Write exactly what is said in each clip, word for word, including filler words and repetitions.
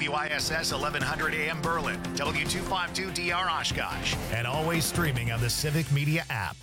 W I S S eleven hundred A M Berlin, W two fifty-two D R Oshkosh, and always streaming on the Civic Media app.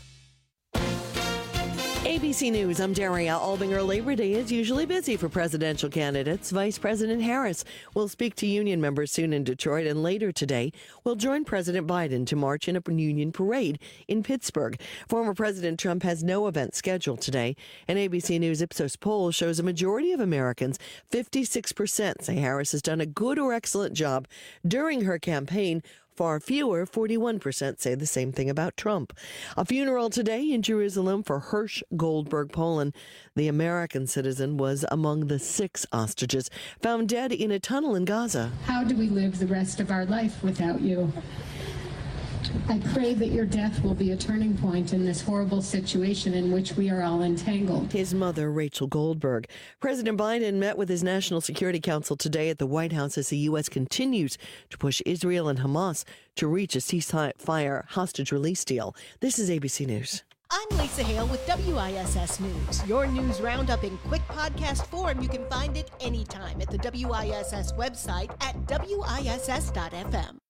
A B C News, I'm Daria Albinger. Labor Day is usually busy for presidential candidates. Vice President Harris will speak to union members soon in Detroit, and later today will join President Biden to march in a union parade in Pittsburgh. Former President Trump has no event scheduled today. An A B C News Ipsos poll shows a majority of Americans, fifty-six percent, say Harris has done a good or excellent job during her campaign. Far fewer, forty-one percent, say the same thing about Trump. A funeral today in Jerusalem for Hirsch Goldberg Poland. The American citizen was among the six hostages found dead in a tunnel in Gaza. How do we live the rest of our life without you? I pray that your death will be a turning point in this horrible situation in which we are all entangled. His mother, Rachel Goldberg. President Biden met with his National Security Council today at the White House as the U S continues to push Israel and Hamas to reach a ceasefire hostage release deal. This is A B C News. I'm Lisa Hale with W I S S News. Your news roundup in quick podcast form. You can find it anytime at the W I S S website at W I S S dot F M.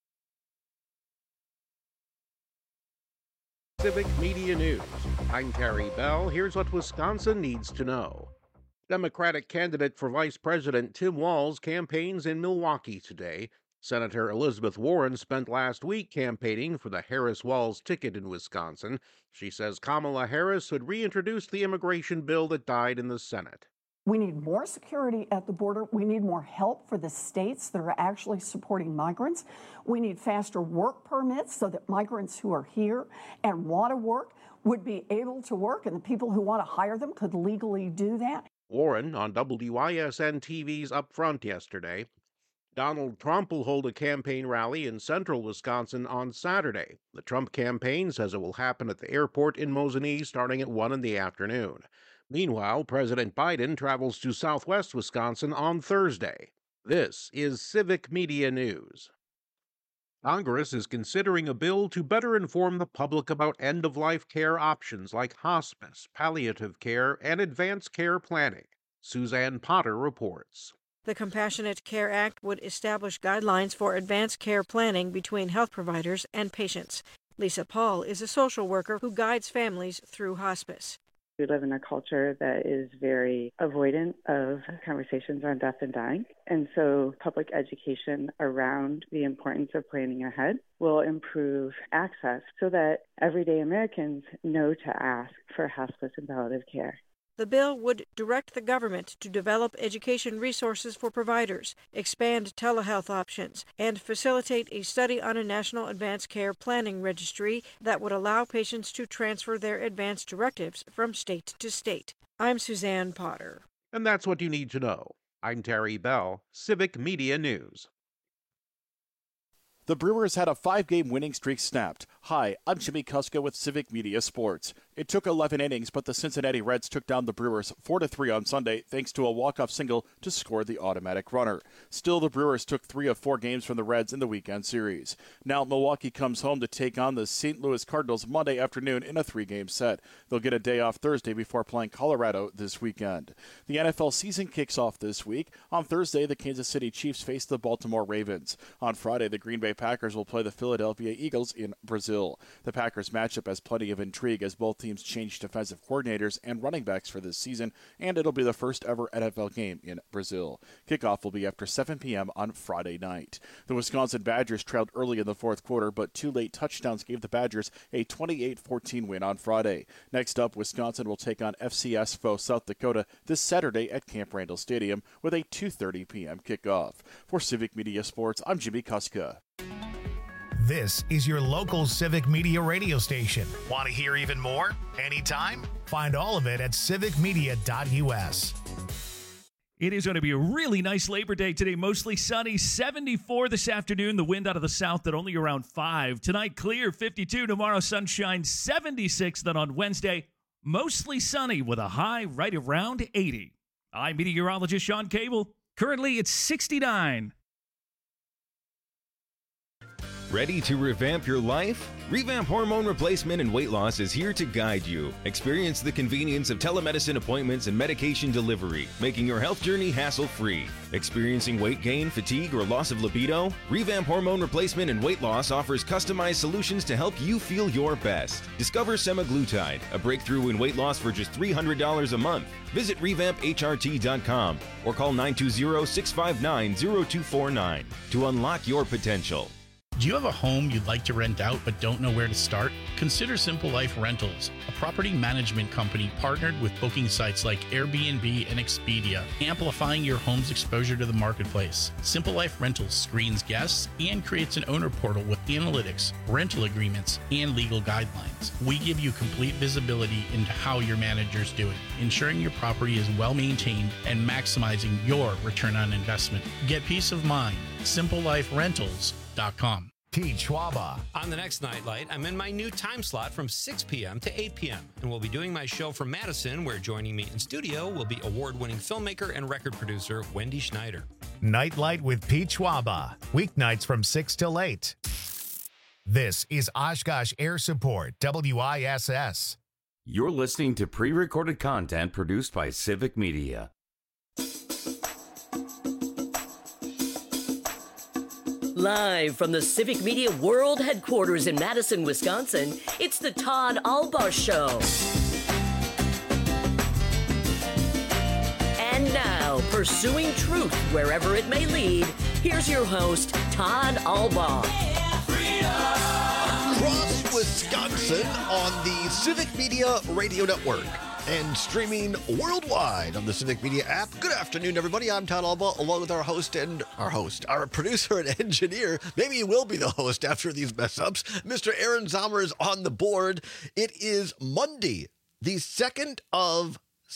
Civic Media News. I'm Terry Bell. Here's what Wisconsin needs to know. Democratic candidate for Vice President Tim Walz campaigns in Milwaukee today. Senator Elizabeth Warren spent last week campaigning for the Harris-Walz ticket in Wisconsin. She says Kamala Harris would reintroduce the immigration bill that died in the Senate. We need more security at the border. We need more help for the states that are actually supporting migrants. We need faster work permits so that migrants who are here and want to work would be able to work, and the people who want to hire them could legally do that. Warren on W I S N T V's Up Front yesterday. Donald Trump will hold a campaign rally in central Wisconsin on Saturday. The Trump campaign says it will happen at the airport in Mosinee starting at one in the afternoon. Meanwhile, President Biden travels to southwest Wisconsin on Thursday. This is Civic Media News. Congress is considering a bill to better inform the public about end-of-life care options like hospice, palliative care, and advanced care planning. Suzanne Potter reports. The Compassionate Care Act would establish guidelines for advanced care planning between health providers and patients. Lisa Paul is a social worker who guides families through hospice. We live in a culture that is very avoidant of conversations on death and dying. And so public education around the importance of planning ahead will improve access so that everyday Americans know to ask for hospice and palliative care. The bill would direct the government to develop education resources for providers, expand telehealth options, and facilitate a study on a national advanced care planning registry that would allow patients to transfer their advanced directives from state to state. I'm Suzanne Potter. And that's what you need to know. I'm Terry Bell, Civic Media News. The Brewers had a five-game winning streak snapped. Hi, I'm Jimmy Kuska with Civic Media Sports. It took eleven innings, but the Cincinnati Reds took down the Brewers four to three on Sunday thanks to a walk-off single to score the automatic runner. Still, the Brewers took three of four games from the Reds in the weekend series. Now, Milwaukee comes home to take on the Saint Louis Cardinals Monday afternoon in a three-game set. They'll get a day off Thursday before playing Colorado this weekend. The N F L season kicks off this week. On Thursday, the Kansas City Chiefs face the Baltimore Ravens. On Friday, the Green Bay Packers will play the Philadelphia Eagles in Brazil. The Packers matchup has plenty of intrigue as both teams change defensive coordinators and running backs for this season, and it'll be the first ever N F L game in Brazil. Kickoff will be after seven p.m. on Friday night. The Wisconsin Badgers trailed early in the fourth quarter, but two late touchdowns gave the Badgers a twenty-eight fourteen win on Friday. Next up, Wisconsin will take on F C S foe South Dakota this Saturday at Camp Randall Stadium with a two thirty p.m. kickoff. For Civic Media Sports, I'm Jimmy Kuska. This is your local Civic Media radio station. Want to hear even more? Anytime? Find all of it at civic media dot u s. It is going to be a really nice Labor Day today. Mostly sunny, seventy-four this afternoon. The wind out of the south at only around five. Tonight, clear, fifty-two. Tomorrow, sunshine, seventy-six. Then on Wednesday, mostly sunny with a high right around eighty. I'm meteorologist Sean Cable. Currently, it's sixty-nine. Ready to revamp your life? Revamp Hormone Replacement and Weight Loss is here to guide you. Experience the convenience of telemedicine appointments and medication delivery, making your health journey hassle-free. Experiencing weight gain, fatigue, or loss of libido? Revamp Hormone Replacement and Weight Loss offers customized solutions to help you feel your best. Discover semaglutide, a breakthrough in weight loss for just three hundred dollars a month. Visit revamp H R T dot com or call nine two zero, six five nine, zero two four nine to unlock your potential. Do you have a home you'd like to rent out but don't know where to start? Consider Simple Life Rentals, a property management company partnered with booking sites like Airbnb and Expedia, amplifying your home's exposure to the marketplace. Simple Life Rentals screens guests and creates an owner portal with analytics, rental agreements, and legal guidelines. We give you complete visibility into how your manager's doing, ensuring your property is well maintained and maximizing your return on investment. Get peace of mind. simple life rentals dot com. Pete Schwaba. On the next Nightlight, I'm in my new time slot from six p.m. to eight p.m. and we'll be doing my show from Madison, where joining me in studio will be award-winning filmmaker and record producer Wendy Schneider. Nightlight with Pete Schwaba. Weeknights from six till eight. This is Oshkosh Air Support, W I S S. You're listening to pre-recorded content produced by Civic Media. Live from the Civic Media World Headquarters in Madison, Wisconsin, it's the Todd Albaugh Show. And now, pursuing truth wherever it may lead, here's your host, Todd Albaugh. Across Wisconsin on the Civic Media Radio Network and streaming worldwide on the Civic Media app. Good afternoon, everybody. I'm Todd Albaugh, along with our host and our host, our producer and engineer. Maybe he will be the host after these mess ups. Mister Aaron Zomer is on the board. It is Monday, the second of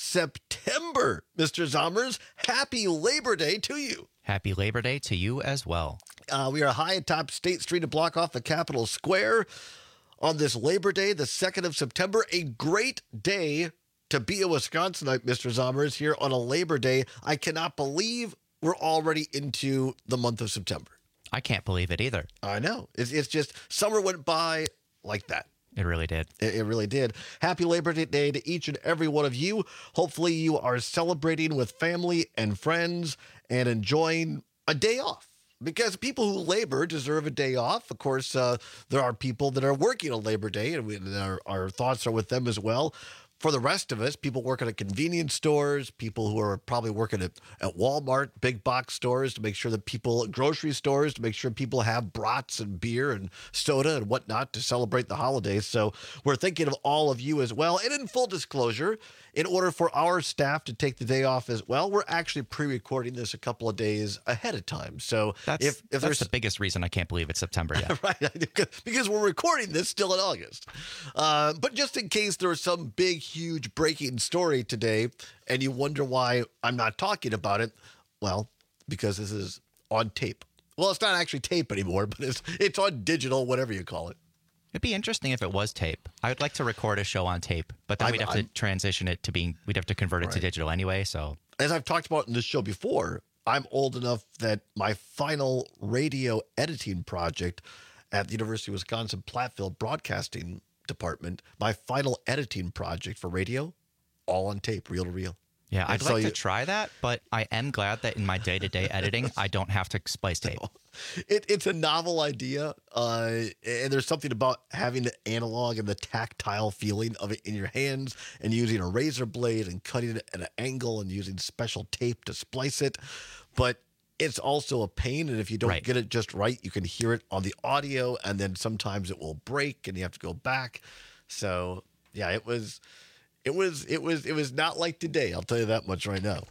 September. Mister Zomers, happy Labor Day to you. Happy Labor Day to you as well. Uh, we are high atop State Street, a block off the Capitol Square on this Labor Day, the second of September. A great day to be a Wisconsinite, Mister Zomers, here on a Labor Day. I cannot believe we're already into the month of September. I can't believe it either. I know. It's, it's just summer went by like that. It really did. It, it really did. Happy Labor Day to each and every one of you. Hopefully you are celebrating with family and friends and enjoying a day off. Because people who labor deserve a day off. Of course, uh, there are people that are working on Labor Day, and, we, and our, our thoughts are with them as well. For the rest of us, people working at convenience stores, people who are probably working at, at Walmart, big box stores to make sure that people, grocery stores, to make sure people have brats and beer and soda and whatnot to celebrate the holidays. So we're thinking of all of you as well. And in full disclosure, in order for our staff to take the day off as well, we're actually pre-recording this a couple of days ahead of time. So that's, if, if that's there's the biggest reason I can't believe it's September yet. Right, because we're recording this still in August. Uh, but just in case there was some big, huge breaking story today and you wonder why I'm not talking about it, well, because this is on tape. Well, it's not actually tape anymore, but it's it's on digital, whatever you call it. It'd be interesting if it was tape. I would like to record a show on tape, but then I'm, we'd have I'm, to transition it to being, we'd have to convert it right. to digital anyway, so. As I've talked about in this show before, I'm old enough that my final radio editing project at the University of Wisconsin Platteville Broadcasting Department, my final editing project for radio, all on tape, reel to reel. Yeah, and I'd so like you, to try that, but I am glad that in my day-to-day editing, I don't have to splice tape. No. It, it's a novel idea, uh, and there's something about having the analog and the tactile feeling of it in your hands and using a razor blade and cutting it at an angle and using special tape to splice it. But it's also a pain, and if you don't right. get it just right, you can hear it on the audio, and then sometimes it will break, and you have to go back. So, yeah, it was... It was it was it was not like today. I'll tell you that much right now.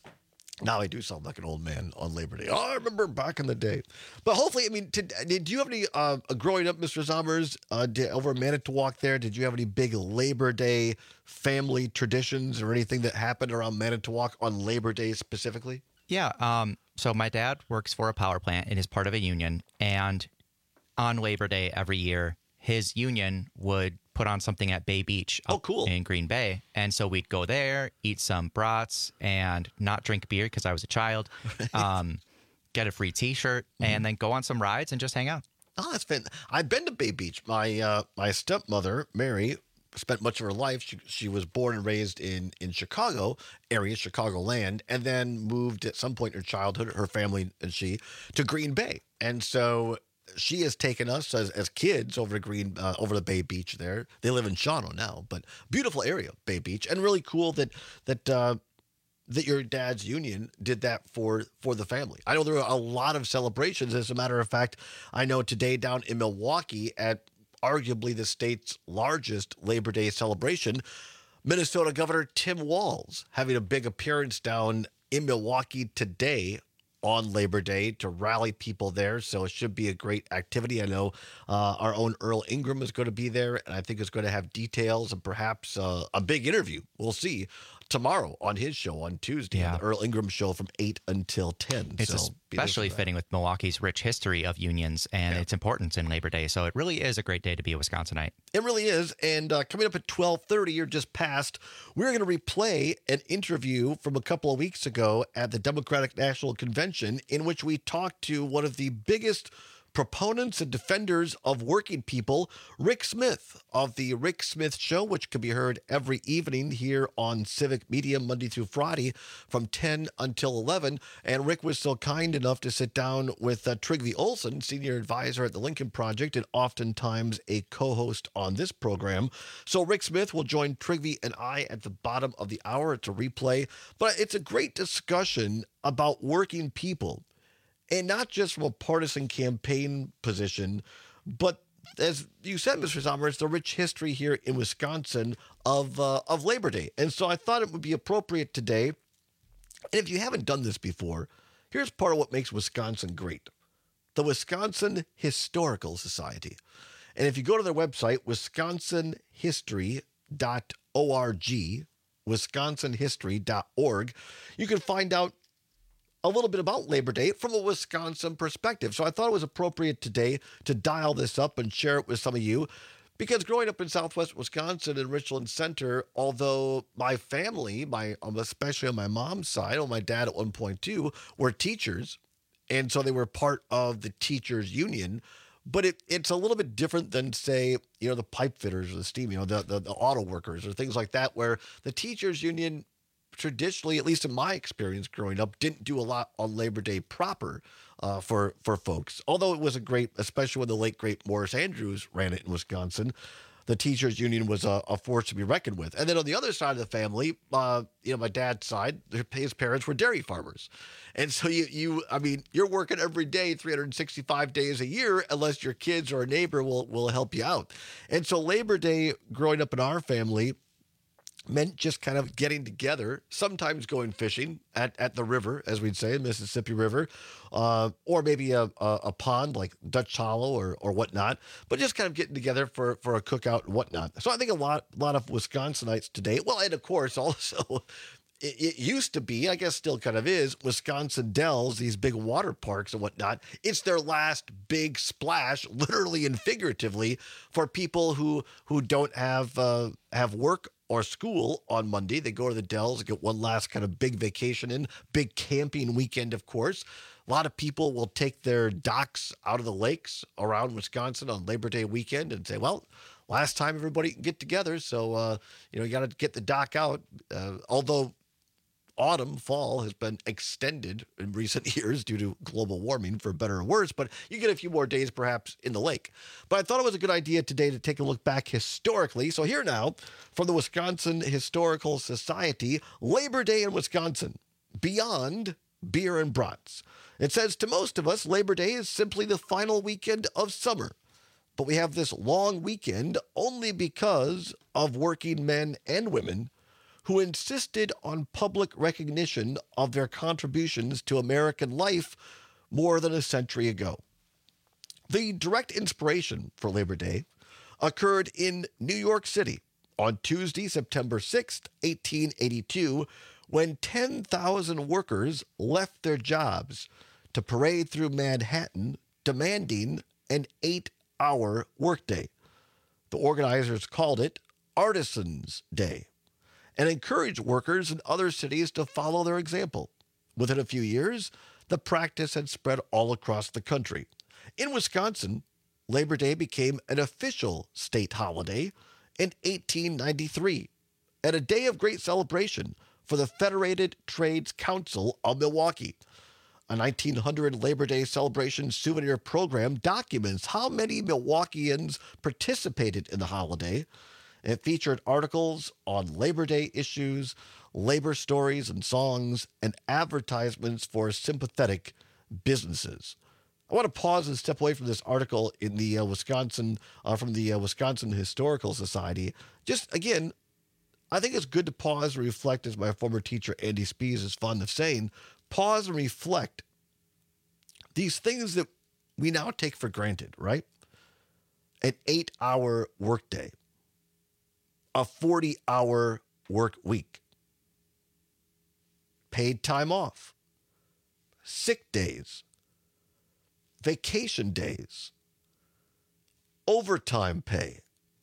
Now I do sound like an old man on Labor Day. Oh, I remember back in the day. But hopefully, I mean, to, did you have any uh, growing up, Mister Zomers, uh, did, over in Manitowoc there? Did you have any big Labor Day family traditions or anything that happened around Manitowoc on Labor Day specifically? Yeah. Um. So my dad works for a power plant and is part of a union, and on Labor Day every year, his union would put on something at Bay Beach oh, cool. in Green Bay. And so we'd go there, eat some brats, and not drink beer because I was a child, um, get a free T-shirt, mm-hmm. and then go on some rides and just hang out. Oh, that's been. I've been to Bay Beach. My uh, my stepmother, Mary, spent much of her life. She she was born and raised in in Chicago area, Chicagoland, and then moved at some point in her childhood, her family and she, to Green Bay. And so she has taken us as, as kids over to Green uh, over to Bay Beach. There, they live in Shawano now, but beautiful area, Bay Beach, and really cool that that. Uh, that your dad's union did that for for the family. I know there are a lot of celebrations. As a matter of fact, I know today down in Milwaukee at arguably the state's largest Labor Day celebration, Minnesota Governor Tim Walz having a big appearance down in Milwaukee today on Labor Day to rally people there. So it should be a great activity. I know uh, our own Earl Ingram is going to be there, and I think it's going to have details and perhaps uh, a big interview. We'll see tomorrow on his show on Tuesday, Yeah. on the Earl Ingram show from eight until ten. It's so be there especially for that. fitting with Milwaukee's rich history of unions and its importance in Labor Day. So it really is a great day to be a Wisconsinite. It really is. And uh, coming up at twelve thirty, or just past, we're going to replay an interview from a couple of weeks ago at the Democratic National Convention in which we talked to one of the biggest proponents and defenders of working people, Rick Smith of the Rick Smith Show, which can be heard every evening here on Civic Media Monday through Friday from ten until eleven. And Rick was so kind enough to sit down with uh, Trygve Olsen, senior advisor at the Lincoln Project and oftentimes a co-host on this program. So Rick Smith will join Trygve and I at the bottom of the hour. It's a replay, but it's a great discussion about working people. And not just from a partisan campaign position, but as you said, Mister Sommer, it's the rich history here in Wisconsin of uh, of Labor Day. And so I thought it would be appropriate today. And if you haven't done this before, here's part of what makes Wisconsin great. The Wisconsin Historical Society. And if you go to their website, wisconsin history dot org, wisconsin history dot org, you can find out a little bit about Labor Day from a Wisconsin perspective. So I thought it was appropriate today to dial this up and share it with some of you, because growing up in Southwest Wisconsin in Richland Center, although my family, my um, especially on my mom's side, or my dad at one point too, were teachers, and so they were part of the teachers union. But it, it's a little bit different than, say, you know, the pipe fitters or the steam, you know, the, the, the auto workers or things like that, where the teachers union traditionally, at least in my experience growing up, didn't do a lot on Labor Day proper uh, for for folks. Although it was a great, especially when the late great Morris Andrews ran it in Wisconsin, the teachers union was a, a force to be reckoned with. And then on the other side of the family, uh, you know, my dad's side, his parents were dairy farmers, and so you you, I mean, you're working every day, three hundred sixty-five days a year, unless your kids or a neighbor will will help you out. And so Labor Day, growing up in our family, meant just kind of getting together, sometimes going fishing at, at the river, as we'd say, Mississippi River, uh, or maybe a, a, a pond like Dutch Hollow or or whatnot, but just kind of getting together for, for a cookout and whatnot. So I think a lot, a lot of Wisconsinites today, well, and of course also, it, it used to be, I guess still kind of is, Wisconsin Dells, these big water parks and whatnot. It's their last big splash, literally and figuratively, for people who who don't have uh, have work or school on Monday. They go to the Dells, get one last kind of big vacation in, big camping weekend, of course. A lot of people will take their docks out of the lakes around Wisconsin on Labor Day weekend and say, well, last time everybody can get together, so, uh, you know, you got to get the dock out. Uh, although autumn, fall has been extended in recent years due to global warming, for better or worse, but you get a few more days perhaps in the lake. But I thought it was a good idea today to take a look back historically. So here now, from the Wisconsin Historical Society, Labor Day in Wisconsin, beyond beer and brats. It says, to most of us, Labor Day is simply the final weekend of summer. But we have this long weekend only because of working men and women who insisted on public recognition of their contributions to American life more than a century ago. The direct inspiration for Labor Day occurred in New York City on Tuesday, September sixth, eighteen eighty-two, when ten thousand workers left their jobs to parade through Manhattan demanding an eight-hour workday. The organizers called it Artisans' Day and encouraged workers in other cities to follow their example. Within a few years, the practice had spread all across the country. In Wisconsin, Labor Day became an official state holiday in eighteen ninety-three and a day of great celebration for the Federated Trades Council of Milwaukee. A nineteen hundred Labor Day celebration souvenir program documents how many Milwaukeeans participated in the holiday. It featured articles on Labor Day issues, labor stories and songs, and advertisements for sympathetic businesses. I want to pause and step away from this article in the uh, Wisconsin, uh, from the uh, Wisconsin Historical Society. Just, again, I think it's good to pause and reflect, as my former teacher Andy Spees is fond of saying, pause and reflect. These things that we now take for granted, right? An eight-hour workday, a forty-hour work week, paid time off, sick days, vacation days, overtime pay.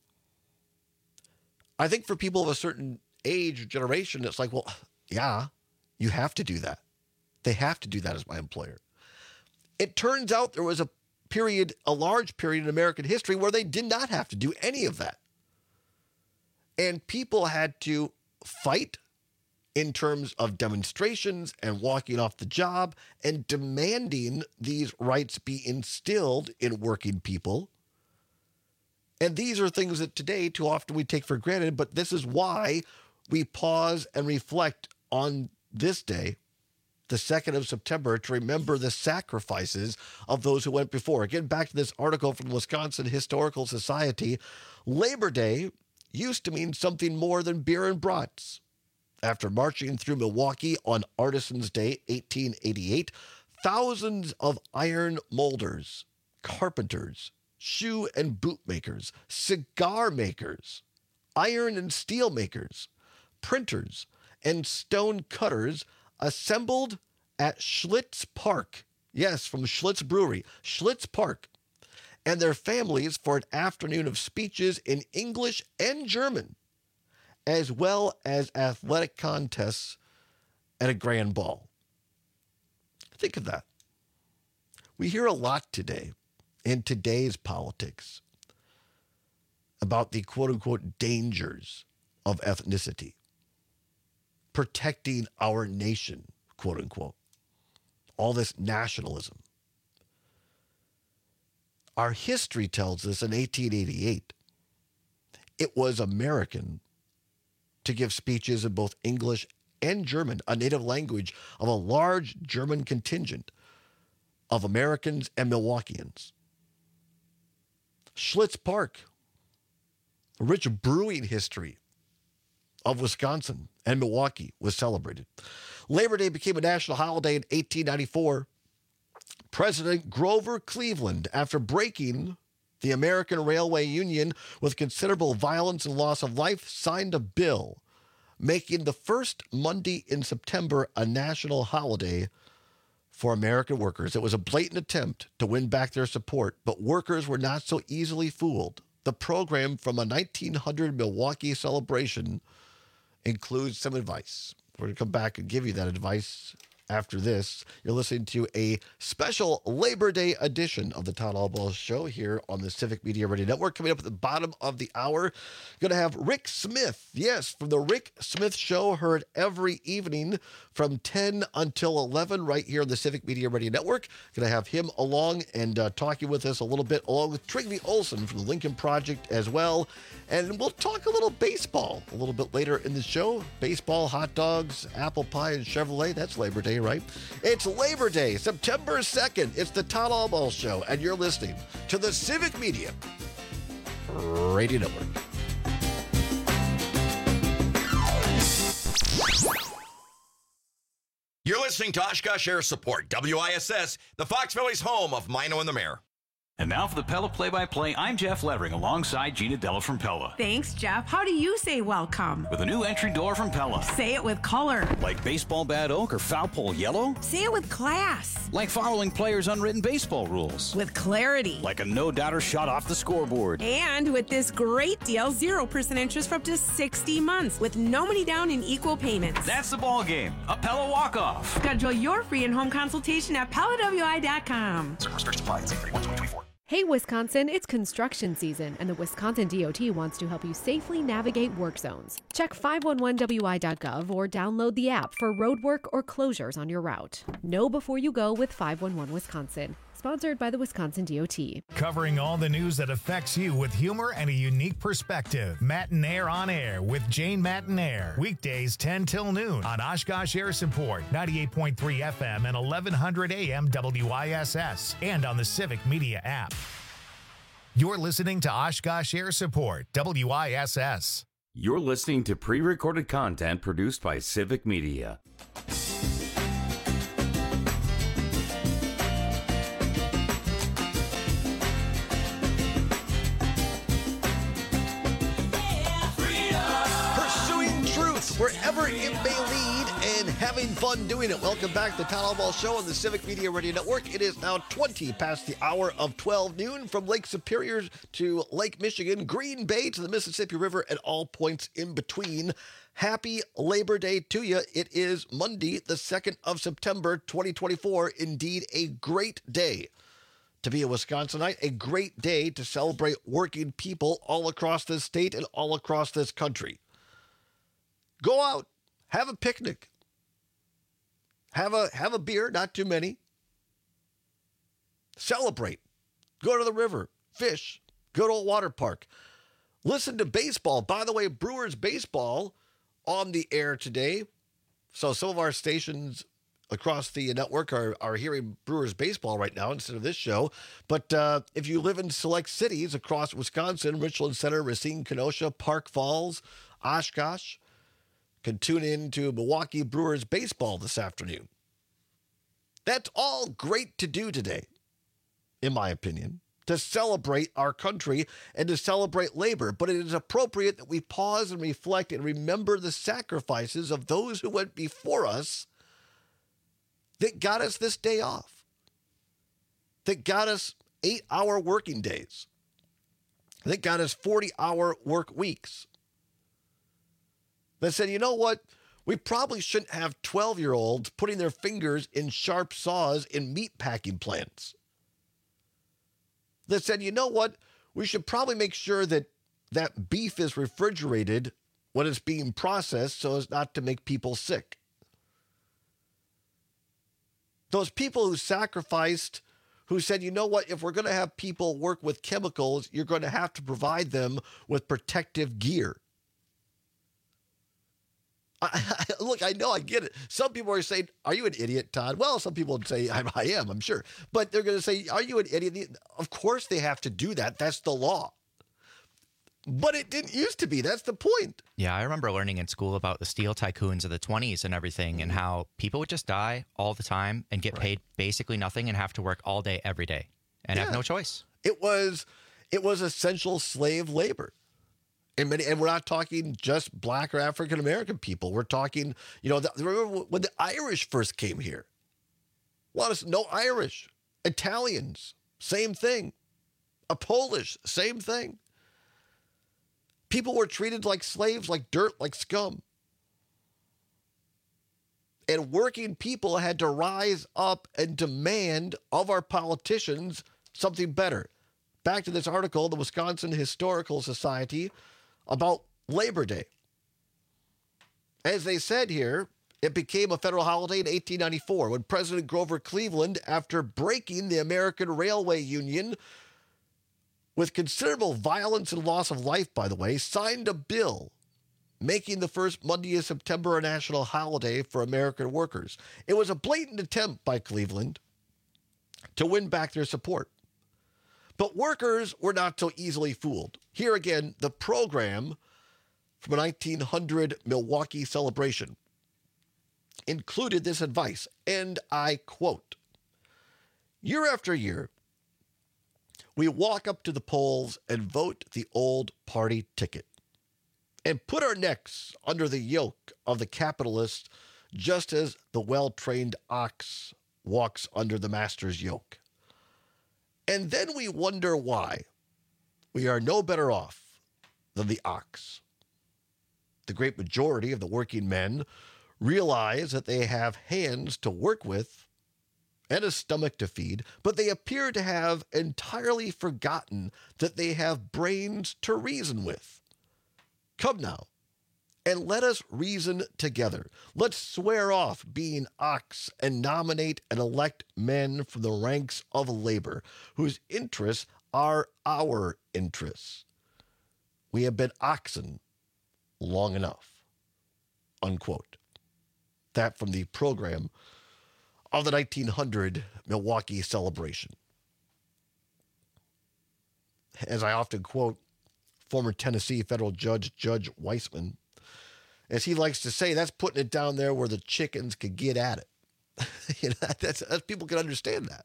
I think for people of a certain age or generation, it's like, well, yeah, you have to do that. They have to do that as my employer. It turns out there was a period, a large period in American history where they did not have to do any of that. And people had to fight in terms of demonstrations and walking off the job and demanding these rights be instilled in working people. And these are things that today too often we take for granted, but this is why we pause and reflect on this day, the second of September, to remember the sacrifices of those who went before. Again, back to this article from the Wisconsin Historical Society, Labor Day used to mean something more than beer and brats. After marching through Milwaukee on Artisans' Day, eighteen eighty-eight, thousands of iron molders, carpenters, shoe and boot makers, cigar makers, iron and steel makers, printers, and stone cutters assembled at Schlitz Park. Yes, from Schlitz Brewery, Schlitz Park, and their families for an afternoon of speeches in English and German, as well as athletic contests and a grand ball. Think of that. We hear a lot today in today's politics about the quote-unquote dangers of ethnicity, protecting our nation, quote-unquote, all this nationalism. Our history tells us in eighteen eighty-eight, it was American to give speeches in both English and German, a native language of a large German contingent of Americans and Milwaukeeans. Schlitz Park, a rich brewing history of Wisconsin and Milwaukee, was celebrated. Labor Day became a national holiday in eighteen ninety-four. President Grover Cleveland, after breaking the American Railway Union with considerable violence and loss of life, signed a bill making the first Monday in September a national holiday for American workers. It was a blatant attempt to win back their support, but workers were not so easily fooled. The program from a nineteen hundred Milwaukee celebration includes some advice. We're going to come back and give you that advice after this. You're listening to a special Labor Day edition of the Todd Albaugh Show here on the Civic Media Radio Network. Coming up at the bottom of the hour, going to have Rick Smith. Yes, from the Rick Smith Show, heard every evening from ten until eleven right here on the Civic Media Radio Network. Going to have him along and uh, talking with us a little bit, along with Trygve Olsen from the Lincoln Project as well. And we'll talk a little baseball a little bit later in the show. Baseball, hot dogs, apple pie, and Chevrolet. That's Labor Day, right? It's Labor Day, September second. It's the Todd Albaugh Show, and you're listening to the Civic Media Radio Network. You're listening to Oshkosh Air Support, W I S S, the Fox Valley's home of Mino and the Mayor. And now for the Pella play-by-play, I'm Jeff Levering alongside Gina Della from Pella. Thanks, Jeff. How do you say welcome? With a new entry door from Pella. Say it with color. Like baseball bat oak or foul pole yellow? Say it with class. Like following players' unwritten baseball rules. With clarity. Like a no-doubter shot off the scoreboard. And with this great deal, zero percent interest for up to sixty months with no money down in equal payments. That's the ball game. A Pella walk-off. Schedule your free and home consultation at Pella W I dot com. Certain restrictions apply. It's thirty-one twenty twenty-four. Hey, Wisconsin, it's construction season, and the Wisconsin D O T wants to help you safely navigate work zones. Check five one one W I dot gov or download the app for road work or closures on your route. Know before you go with five one one Wisconsin. Sponsored by the Wisconsin D O T. Covering all the news that affects you with humor and a unique perspective. Matinaire on Air with Jane Matinaire. Weekdays ten till noon on Oshkosh Air Support, ninety-eight point three F M and eleven hundred A M W I S S, and on the Civic Media app. You're listening to Oshkosh Air Support, W I S S. You're listening to pre-recorded content produced by Civic Media. Wherever it may lead, and having fun doing it. Welcome back to the Town Hall Ball Show on the Civic Media Radio Network. It is now twenty past the hour of twelve noon from Lake Superior to Lake Michigan, Green Bay to the Mississippi River, and all points in between. Happy Labor Day to you. It is Monday, the second of September, twenty twenty-four. Indeed, a great day to be a Wisconsinite, a great day to celebrate working people all across this state and all across this country. Go out, have a picnic, have a have a beer, not too many. Celebrate, go to the river, fish, go to a water park. Listen to baseball. By the way, Brewers baseball on the air today. So some of our stations across the network are, are hearing Brewers baseball right now instead of this show. But uh, if you live in select cities across Wisconsin, Richland Center, Racine, Kenosha, Park Falls, Oshkosh, can tune in to Milwaukee Brewers baseball this afternoon. That's all great to do today, in my opinion, to celebrate our country and to celebrate labor. But it is appropriate that we pause and reflect and remember the sacrifices of those who went before us that got us this day off, that got us eight-hour working days, that got us forty-hour work weeks. That said, you know what? We probably shouldn't have twelve-year-olds putting their fingers in sharp saws in meat packing plants. That said, you know what? We should probably make sure that that beef is refrigerated when it's being processed so as not to make people sick. Those people who sacrificed, who said, you know what? If we're going to have people work with chemicals, you're going to have to provide them with protective gear. I, I, look, I know, I get it. Some people are saying, are you an idiot, Todd? Well, some people would say, I, I am, I'm sure. But they're going to say, are you an idiot? Of course they have to do that. That's the law. But it didn't used to be. That's the point. Yeah, I remember learning in school about the steel tycoons of the twenties and everything, and how people would just die all the time and get right. paid basically nothing and have to work all day, every day, and yeah. have no choice. It was, it was essential slave labor. And, many, and we're not talking just black or African American people. We're talking, you know, the, remember when the Irish first came here? A lot of no Irish, Italians, same thing. A Polish, same thing. People were treated like slaves, like dirt, like scum. And working people had to rise up and demand of our politicians something better. Back to this article, the Wisconsin Historical Society, about Labor Day. As they said here, it became a federal holiday in eighteen ninety-four when President Grover Cleveland, after breaking the American Railway Union with considerable violence and loss of life, by the way, signed a bill making the first Monday of September a national holiday for American workers. It was a blatant attempt by Cleveland to win back their support. But workers were not so easily fooled. Here again, the program from a nineteen hundred Milwaukee celebration included this advice, and I quote, "Year after year, we walk up to the polls and vote the old party ticket and put our necks under the yoke of the capitalist just as the well-trained ox walks under the master's yoke. And then we wonder why we are no better off than the ox. The great majority of the working men realize that they have hands to work with and a stomach to feed, but they appear to have entirely forgotten that they have brains to reason with. Come now, and let us reason together. Let's swear off being ox and nominate and elect men from the ranks of labor, whose interests are our interests. We have been oxen long enough. Unquote. That from the program of the nineteen hundred Milwaukee celebration. As I often quote former Tennessee federal judge, Judge Weissman, as he likes to say, that's putting it down there where the chickens could get at it. you know, that's, that's people can understand that.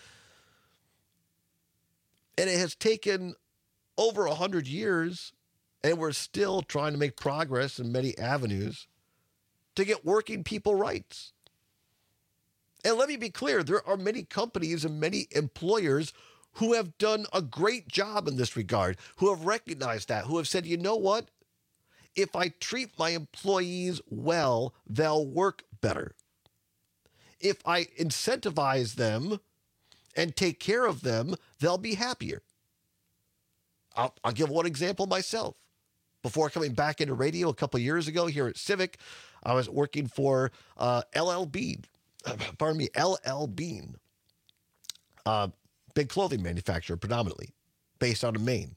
And it has taken over a hundred years, and we're still trying to make progress in many avenues to get working people rights. And let me be clear, there are many companies and many employers who have done a great job in this regard, who have recognized that, who have said, you know what? If I treat my employees well, they'll work better. If I incentivize them and take care of them, they'll be happier. I'll, I'll give one example myself. Before coming back into radio a couple years ago here at Civic, I was working for uh, L L Bean. Pardon me, L L Bean. Uh, big clothing manufacturer, predominantly, based out of Maine.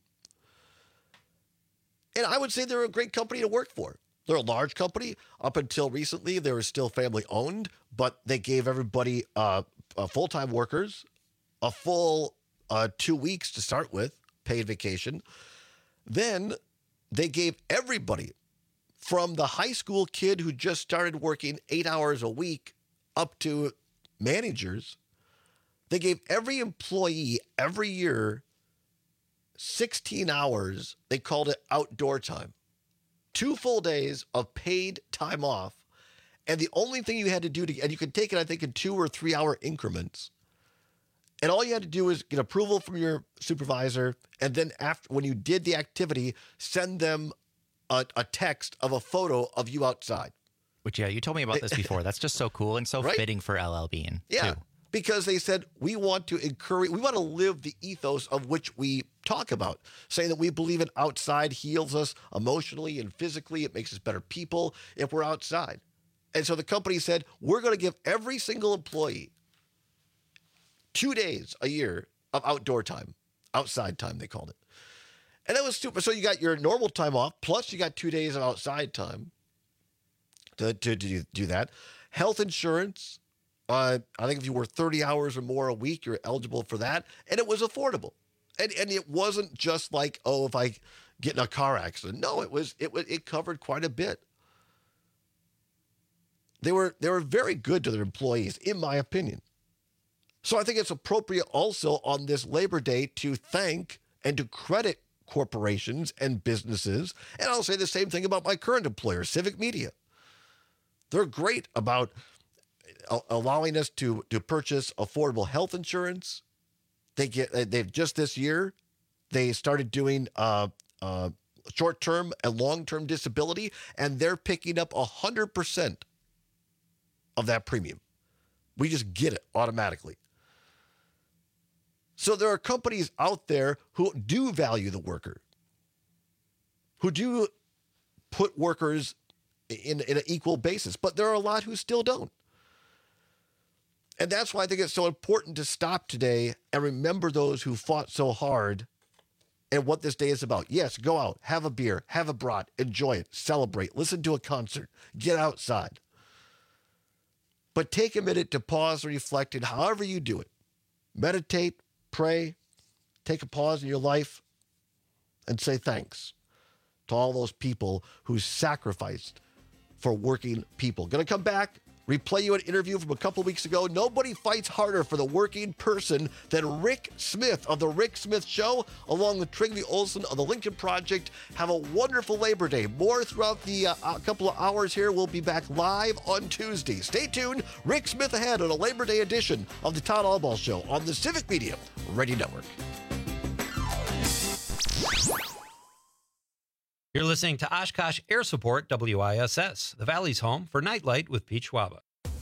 And I would say they're a great company to work for. They're a large company. Up until recently, they were still family-owned, but they gave everybody, uh, uh, full-time workers, a full uh, two weeks to start with, paid vacation. Then they gave everybody, from the high school kid who just started working eight hours a week up to managers, they gave every employee every year sixteen hours. They called it outdoor time. Two full days of paid time off. And the only thing you had to do to, and you could take it, I think, in two or three hour increments. And all you had to do is get approval from your supervisor. And then after, when you did the activity, send them a, a text of a photo of you outside. Which, yeah, you told me about this before. That's just so cool and so right? fitting for L L Bean, Yeah, too. Because they said, we want to encourage, we want to live the ethos of which we talk about, saying that we believe in outside heals us emotionally and physically. It makes us better people if we're outside. And so the company said, we're going to give every single employee two days a year of outdoor time, outside time, they called it. And that was super. So you got your normal time off, plus you got two days of outside time to, to, to do that. Health insurance. Uh, I think if you work thirty hours or more a week, you're eligible for that. And it was affordable. And and it wasn't just like, oh, if I get in a car accident. No, it was it was it covered quite a bit. They were they were very good to their employees, in my opinion. So I think it's appropriate also on this Labor Day to thank and to credit corporations and businesses. And I'll say the same thing about my current employer, Civic Media. They're great about allowing us to, to purchase affordable health insurance. They get they've just this year they started doing uh, uh, short-term and long-term disability, and they're picking up a hundred percent of that premium. We just get it automatically. So there are companies out there who do value the worker, who do put workers in, in an equal basis, but there are a lot who still don't. And that's why I think it's so important to stop today and remember those who fought so hard and what this day is about. Yes, go out, have a beer, have a brat, enjoy it, celebrate, listen to a concert, get outside. But take a minute to pause and reflect in however you do it. Meditate, pray, take a pause in your life, and say thanks to all those people who sacrificed for working people. Going to come back, replay you an interview from a couple weeks ago. Nobody fights harder for the working person than Rick Smith of The Rick Smith Show, along with Trygve Olsen of The Lincoln Project. Have a wonderful Labor Day. More throughout the uh, a couple of hours here. We'll be back live on Tuesday. Stay tuned. Rick Smith ahead on a Labor Day edition of the Todd Albaugh Show on the Civic Media Radio Network. You're listening to Oshkosh Air Support W I S S, the Valley's home for Nightlight with Pete Schwaba.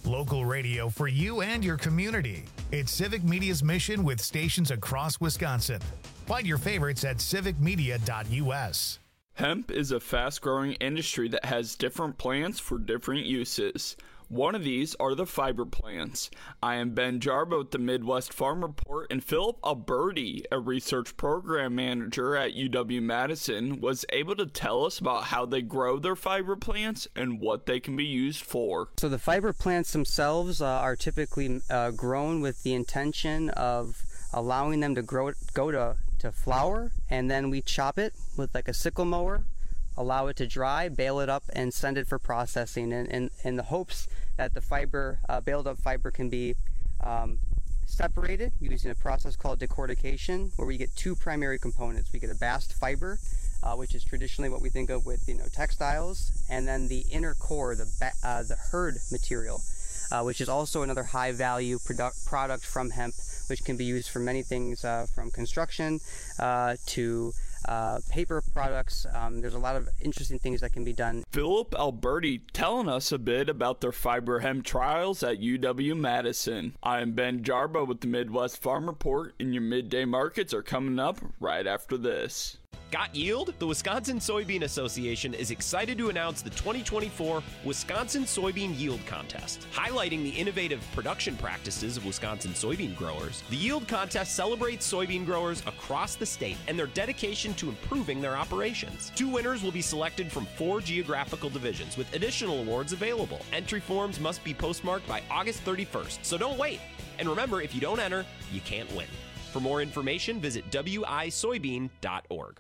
Local radio for you and your community. It's Civic Media's mission with stations across Wisconsin. Find your favorites at civic media dot u s. Hemp is a fast-growing industry that has different plants for different uses. One of these are the fiber plants. I am Ben Jarbo with the Midwest Farm Report, and Philip Alberti, a research program manager at U W-Madison, was able to tell us about how they grow their fiber plants and what they can be used for. So the fiber plants themselves uh, are typically uh, grown with the intention of allowing them to grow, go to, to flower, and then we chop it with like a sickle mower, allow it to dry, bale it up, and send it for processing in, in, in the hopes that the fiber, uh, baled up fiber can be um, separated using a process called decortication, where we get two primary components. We get a bast fiber, uh, which is traditionally what we think of with you know textiles, and then the inner core, the, ba- uh, the hurd material, uh, which is also another high value produ- product from hemp, which can be used for many things, uh, from construction uh, to uh, paper products. Um, there's a lot of interesting things that can be done. Philip Alberti telling us a bit about their fiber hemp trials at U W-Madison. I am Ben Jarbo with the Midwest Farm Report, and your midday markets are coming up right after this. Got yield? The Wisconsin Soybean Association is excited to announce the twenty twenty-four Wisconsin Soybean Yield Contest. Highlighting the innovative production practices of Wisconsin soybean growers, the Yield Contest celebrates soybean growers across the state and their dedication to improving their operations. Two winners will be selected from four geographical divisions, with additional awards available. Entry forms must be postmarked by August thirty-first, so don't wait. And remember, if you don't enter, you can't win. For more information, visit w i soybean dot org.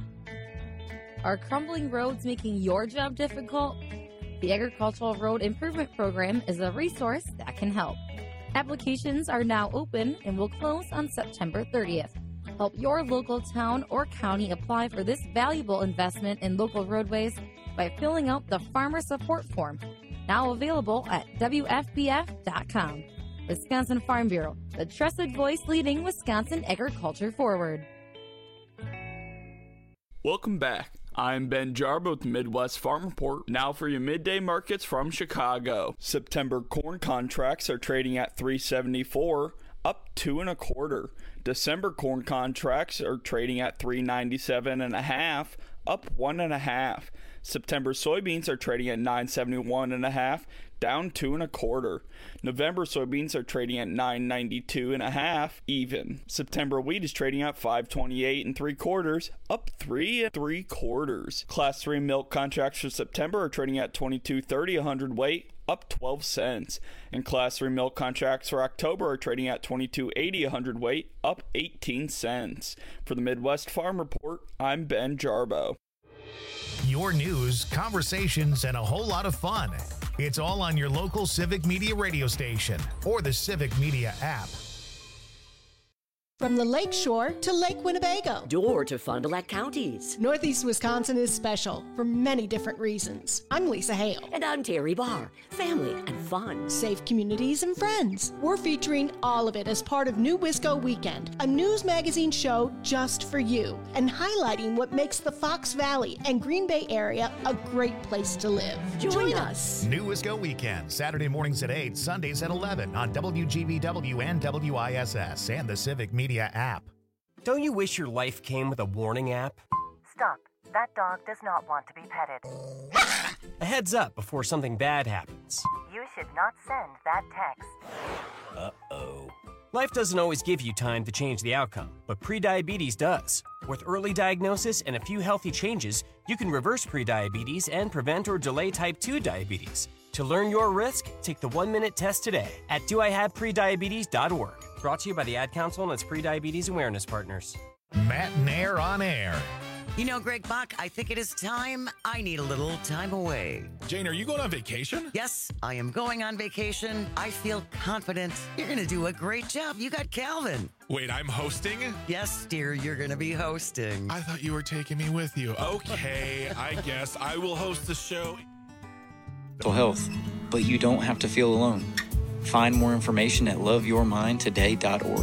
Are crumbling roads making your job difficult? The Agricultural Road Improvement Program is a resource that can help. Applications are now open and will close on September thirtieth. Help your local town or county apply for this valuable investment in local roadways by filling out the Farmer Support Form, now available at w f b f dot com. Wisconsin Farm Bureau, the trusted voice leading Wisconsin agriculture forward. Welcome back. I'm Ben Jarbo with the Midwest Farm Report. Now for your midday markets from Chicago. September corn contracts are trading at three seventy-four, up two and a quarter. December corn contracts are trading at three ninety-seven and a half, up one and a half. September soybeans are trading at nine seventy-one and a half, down two and a quarter. November soybeans are trading at nine ninety-two and a half, even. September wheat is trading at five twenty-eight and three quarters, up three and three quarters. Class three milk contracts for September are trading at twenty-two thirty a hundredweight, up twelve cents. And Class three milk contracts for October are trading at twenty-two eighty a hundredweight, up eighteen cents. For the Midwest Farm Report, I'm Ben Jarbo. Your news, conversations, and a whole lot of fun. It's all on your local Civic Media radio station or the Civic Media app. From the Lake Shore to Lake Winnebago. Door to Fond du Lac counties. Northeast Wisconsin is special for many different reasons. I'm Lisa Hale. And I'm Terry Barr. Family and fun. Safe communities and friends. We're featuring all of it as part of New Wisco Weekend, a news magazine show just for you, and highlighting what makes the Fox Valley and Green Bay area a great place to live. Join, Join us. us. New Wisco Weekend, Saturday mornings at eight, Sundays at eleven on W G B W and W I S S and the Civic Media app. Don't you wish your life came with a warning app? Stop. That dog does not want to be petted. A heads up before something bad happens. You should not send that text. Uh-oh. Life doesn't always give you time to change the outcome, but prediabetes does. With early diagnosis and a few healthy changes, you can reverse prediabetes and prevent or delay type two diabetes. To learn your risk, take the one-minute test today at do I have prediabetes dot org. Brought to you by the Ad Council and its Prediabetes Awareness Partners. Matt and Air on Air. You know, Greg Bach, I think it is time. I need a little time away. Jane, are you going on vacation? Yes, I am going on vacation. I feel confident. You're going to do a great job. You got Calvin. Wait, I'm hosting? Yes, dear, you're going to be hosting. I thought you were taking me with you. Okay, I guess I will host the show. Mental health, but you don't have to feel alone. Find more information at love your mind today dot org.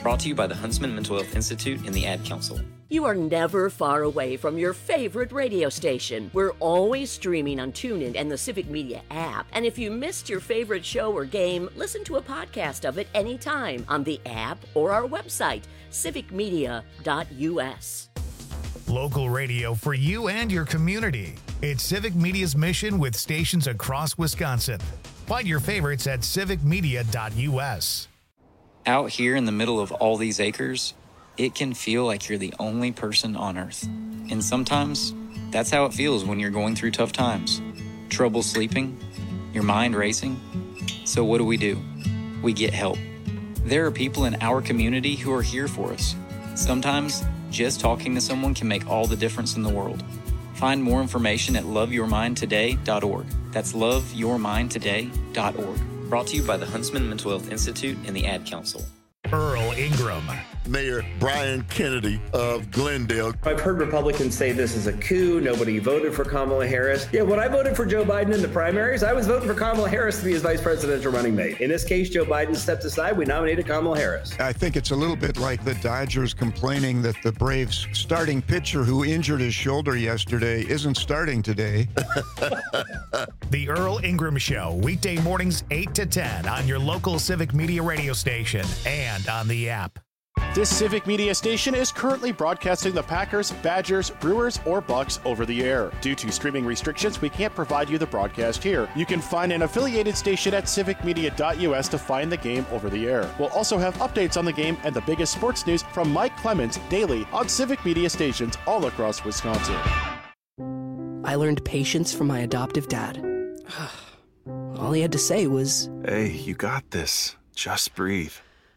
Brought to you by the Huntsman Mental Health Institute and the Ad Council. You are never far away from your favorite radio station. We're always streaming on TuneIn and the Civic Media app. And if you missed your favorite show or game, listen to a podcast of it anytime on the app or our website, civic media dot u s. Local radio for you and your community. It's Civic Media's mission with stations across Wisconsin. Find your favorites at civic media dot u s. Out here in the middle of all these acres, it can feel like you're the only person on Earth. And sometimes, that's how it feels when you're going through tough times. Trouble sleeping, your mind racing. So what do we do? We get help. There are people in our community who are here for us. Sometimes, just talking to someone can make all the difference in the world. Find more information at love your mind today dot org. That's love your mind today dot org. Brought to you by the Huntsman Mental Health Institute and the Ad Council. Earl Ingram. Mayor Brian Kennedy of Glendale. I've heard Republicans say this is a coup. Nobody voted for Kamala Harris. Yeah, when I voted for Joe Biden in the primaries, I was voting for Kamala Harris to be his vice presidential running mate. In this case, Joe Biden stepped aside. We nominated Kamala Harris. I think it's a little bit like the Dodgers complaining that the Braves starting pitcher who injured his shoulder yesterday isn't starting today. The Earl Ingram Show, weekday mornings eight to ten on your local Civic Media radio station and on the app. This Civic Media station is currently broadcasting the Packers, Badgers, Brewers, or Bucks over the air. Due to streaming restrictions, we can't provide you the broadcast here. You can find an affiliated station at civic media dot u s to find the game over the air. We'll also have updates on the game and the biggest sports news from Mike Clemens daily on Civic Media stations all across Wisconsin. I learned patience from my adoptive dad. All he had to say was, "Hey, you got this. Just breathe."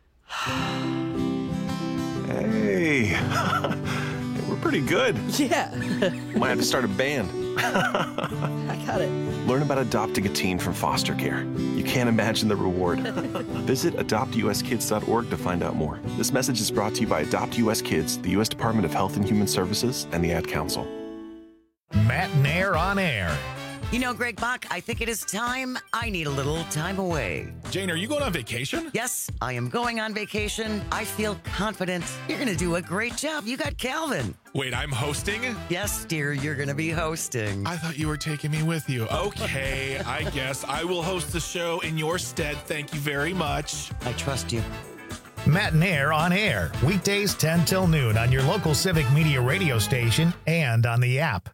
Hey, we're pretty good. Yeah. Might have to start a band. I got it. Learn about adopting a teen from foster care. You can't imagine the reward. Visit adopt u s kids dot org to find out more. This message is brought to you by Adopt U S Kids, the U S Department of Health and Human Services, and the Ad Council. Matt and Air on air. You know, Greg Bach, I think it is time. I need a little time away. Jane, are you going on vacation? Yes, I am going on vacation. I feel confident. You're going to do a great job. You got Calvin. Wait, I'm hosting? Yes, dear, you're going to be hosting. I thought you were taking me with you. Okay, I guess I will host the show in your stead. Thank you very much. I trust you. Matt and Air on air, weekdays ten till noon on your local Civic Media radio station and on the app.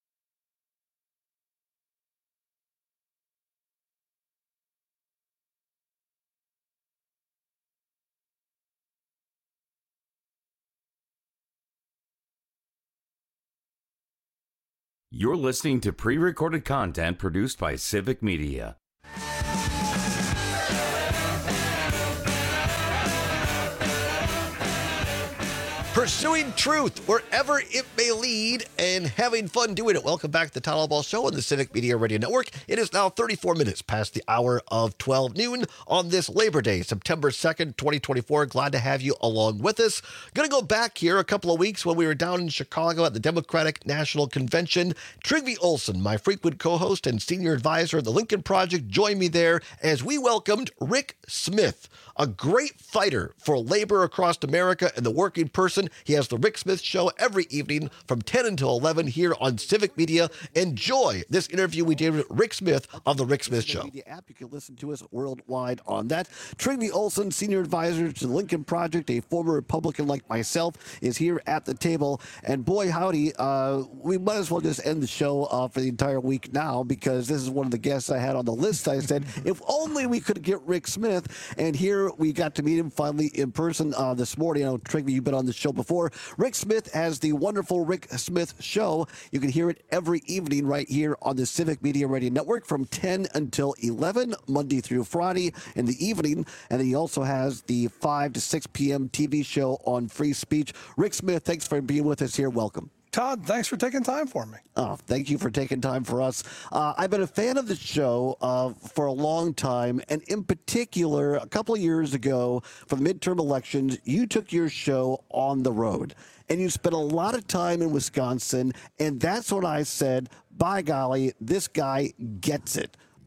You're listening to pre-recorded content produced by Civic Media. Pursuing truth wherever it may lead and having fun doing it. Welcome back to the Town Hall Ball Show on the Civic Media Radio Network. It is now thirty-four minutes past the hour of twelve noon on this Labor Day, September second, twenty twenty-four. Glad to have you along with us. Going to go back here a couple of weeks when we were down in Chicago at the Democratic National Convention. Trygve Olsen, my frequent co-host and senior advisor of the Lincoln Project, joined me there as we welcomed Rick Smith, a great fighter for labor across America and the working person. He has the Rick Smith Show every evening from ten until eleven here on Civic Media. Enjoy this interview we did with Rick Smith of the Rick Smith Show. Media app. You can listen to us worldwide on that. Trygve Olsen, senior advisor to the Lincoln Project, a former Republican like myself, is here at the table. And boy, howdy, uh, we might as well just end the show uh, for the entire week now, because this is one of the guests I had on the list. I said, if only we could get Rick Smith. And here we got to meet him finally in person uh, this morning. I know, Trygve, you've been on the show before. Rick Smith has the wonderful Rick Smith Show. You can hear it every evening right here on the Civic Media Radio Network from ten until eleven, Monday through Friday in the evening. And then he also has the five to six p.m. T V show on free speech. Rick Smith, thanks for being with us here. Welcome. Todd, thanks for taking time for me. Oh, thank you for taking time for us. Uh, I've been a fan of the show uh, for a long time, and in particular, a couple of years ago, for the midterm elections, you took your show on the road, and you spent a lot of time in Wisconsin, and that's when I said, by golly, this guy gets it.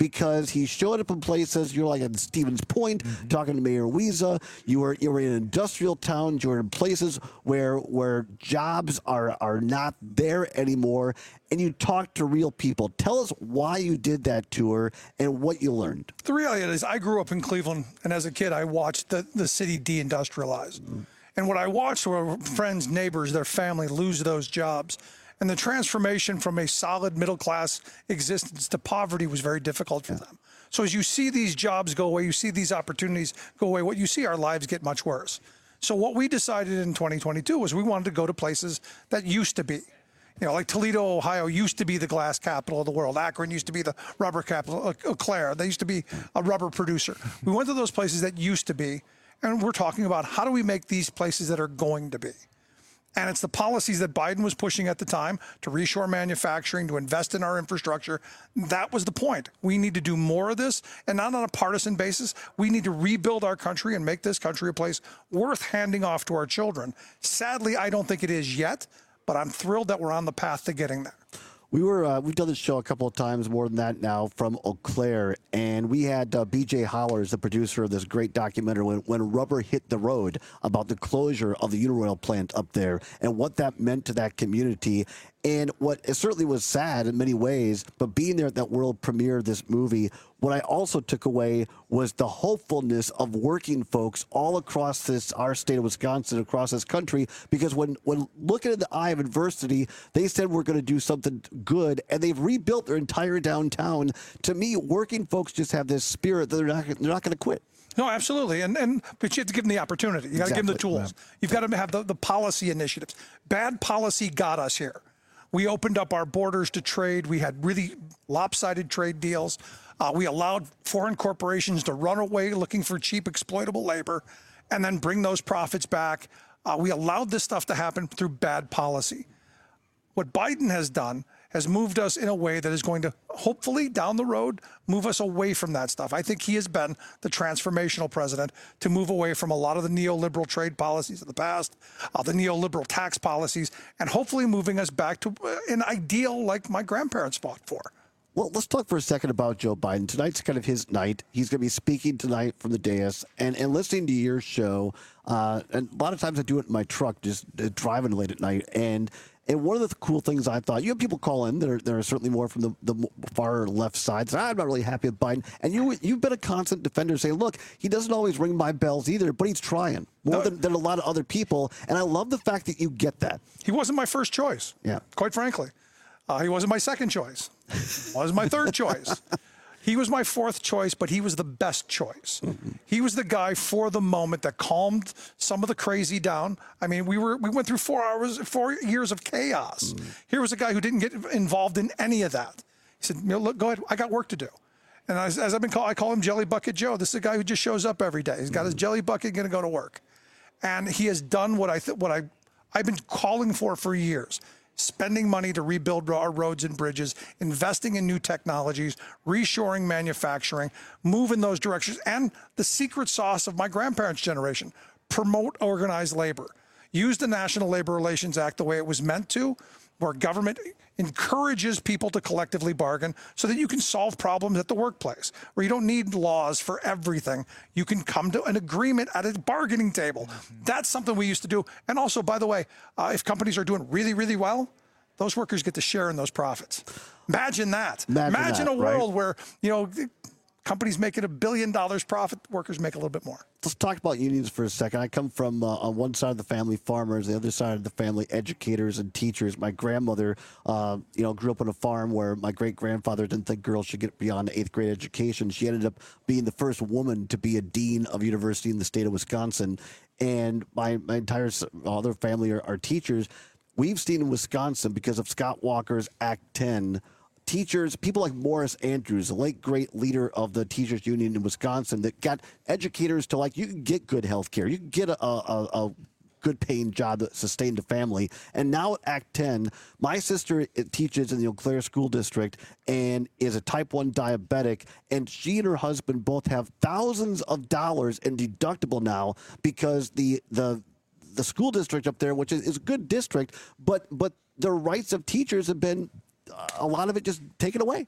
because he showed up in places. You're like at Stevens Point, mm-hmm. talking to Mayor Wiesa. You were you were in industrial towns. You were in places where where jobs are are not there anymore, and you talked to real people. Tell us why you did that tour and what you learned. The reality is, I grew up in Cleveland, and as a kid, I watched the the city deindustrialize, mm-hmm. and what I watched were friends, neighbors, their family lose those jobs. And the transformation from a solid middle-class existence to poverty was very difficult for them. So as you see these jobs go away, you see these opportunities go away, what you see, our lives get much worse. So what we decided in twenty twenty-two was we wanted to go to places that used to be. You know, like Toledo, Ohio used to be the glass capital of the world. Akron used to be the rubber capital. Eau Claire, they used to be a rubber producer. We went to those places that used to be, and we're talking about how do we make these places that are going to be. And it's the policies that Biden was pushing at the time to reshore manufacturing, to invest in our infrastructure. That was the point. We need to do more of this, and not on a partisan basis. We need to rebuild our country and make this country a place worth handing off to our children. Sadly, I don't think it is yet, but I'm thrilled that we're on the path to getting there. We were uh, we've done this show a couple of times, more than that now, from Eau Claire, and we had uh, B J Hollers, the producer of this great documentary, when, when rubber hit the road, about the closure of the Uniroyal plant up there and what that meant to that community. And what it certainly was sad in many ways, but being there at that world premiere of this movie, what I also took away was the hopefulness of working folks all across this, our state of Wisconsin, across this country, because when, when looking in the eye of adversity, they said we're going to do something good, and they've rebuilt their entire downtown. To me, working folks just have this spirit that they're not, they're not going to quit. No, absolutely. And and but you have to give them the opportunity. You got to Exactly. give them the tools. Yeah. You've got to have the, the policy initiatives. Bad policy got us here. We opened up our borders to trade. We had really lopsided trade deals. Uh, we allowed foreign corporations to run away looking for cheap, exploitable labor and then bring those profits back. Uh, we allowed this stuff to happen through bad policy. What Biden has done has moved us in a way that is going to, hopefully, down the road, move us away from that stuff. I think he has been the transformational president to move away from a lot of the neoliberal trade policies of the past, uh, the neoliberal tax policies, and hopefully moving us back to uh, an ideal like my grandparents fought for. Well, let's talk for a second about Joe Biden. Tonight's kind of his night. He's going to be speaking tonight from the dais, and, and listening to your show. Uh, and a lot of times I do it in my truck, just uh, driving late at night. And and one of the cool things I thought, you have people call in that are, that are certainly more from the, the far left side. So I'm not really happy with Biden. And you, you've been a constant defender saying, look, he doesn't always ring my bells either, but he's trying more No. than, than a lot of other people. And I love the fact that you get that. He wasn't my first choice, Yeah. quite frankly. Uh, he wasn't my second choice. Wasn't my third choice. He was my fourth choice, but he was the best choice. Mm-hmm. He was the guy for the moment that calmed some of the crazy down. I mean, we were we went through four hours, four years of chaos. Mm-hmm. Here was a guy who didn't get involved in any of that. He said, "Look, go ahead. I got work to do." And as, as I've been called, I call him Jelly Bucket Joe. This is a guy who just shows up every day. He's got mm-hmm. his jelly bucket, going to go to work, and he has done what I th- what I I've been calling for for years. Spending money to rebuild our roads and bridges, investing in new technologies, reshoring manufacturing, move in those directions, and the secret sauce of my grandparents' generation, promote organized labor. Use the National Labor Relations Act the way it was meant to, where government encourages people to collectively bargain so that you can solve problems at the workplace, where you don't need laws for everything. You can come to an agreement at a bargaining table. Mm-hmm. That's something we used to do. And also, by the way, uh, if companies are doing really, really well, those workers get to share in those profits. Imagine that. Imagine, Imagine that, a world right? where, you know, companies making a billion dollars profit, workers make a little bit more. Let's talk about unions for a second. I come from, uh, on one side of the family, farmers, the other side of the family, educators and teachers. My grandmother, uh, you know, grew up on a farm where my great-grandfather didn't think girls should get beyond eighth grade education. She ended up being the first woman to be a dean of a university in the state of Wisconsin. And my, my entire other family are, are teachers. We've seen in Wisconsin, because of Scott Walker's Act ten, teachers, people like Morris Andrews, the late great leader of the teachers union in Wisconsin, that got educators to, like, you can get good health care, you can get a, a, a good paying job that sustained a family. And now at Act ten, my sister teaches in the Eau Claire School District and is a type one diabetic, and she and her husband both have thousands of dollars in deductible now because the the the school district up there, which is, is a good district, but but the rights of teachers have been, uh, a lot of it just taken away.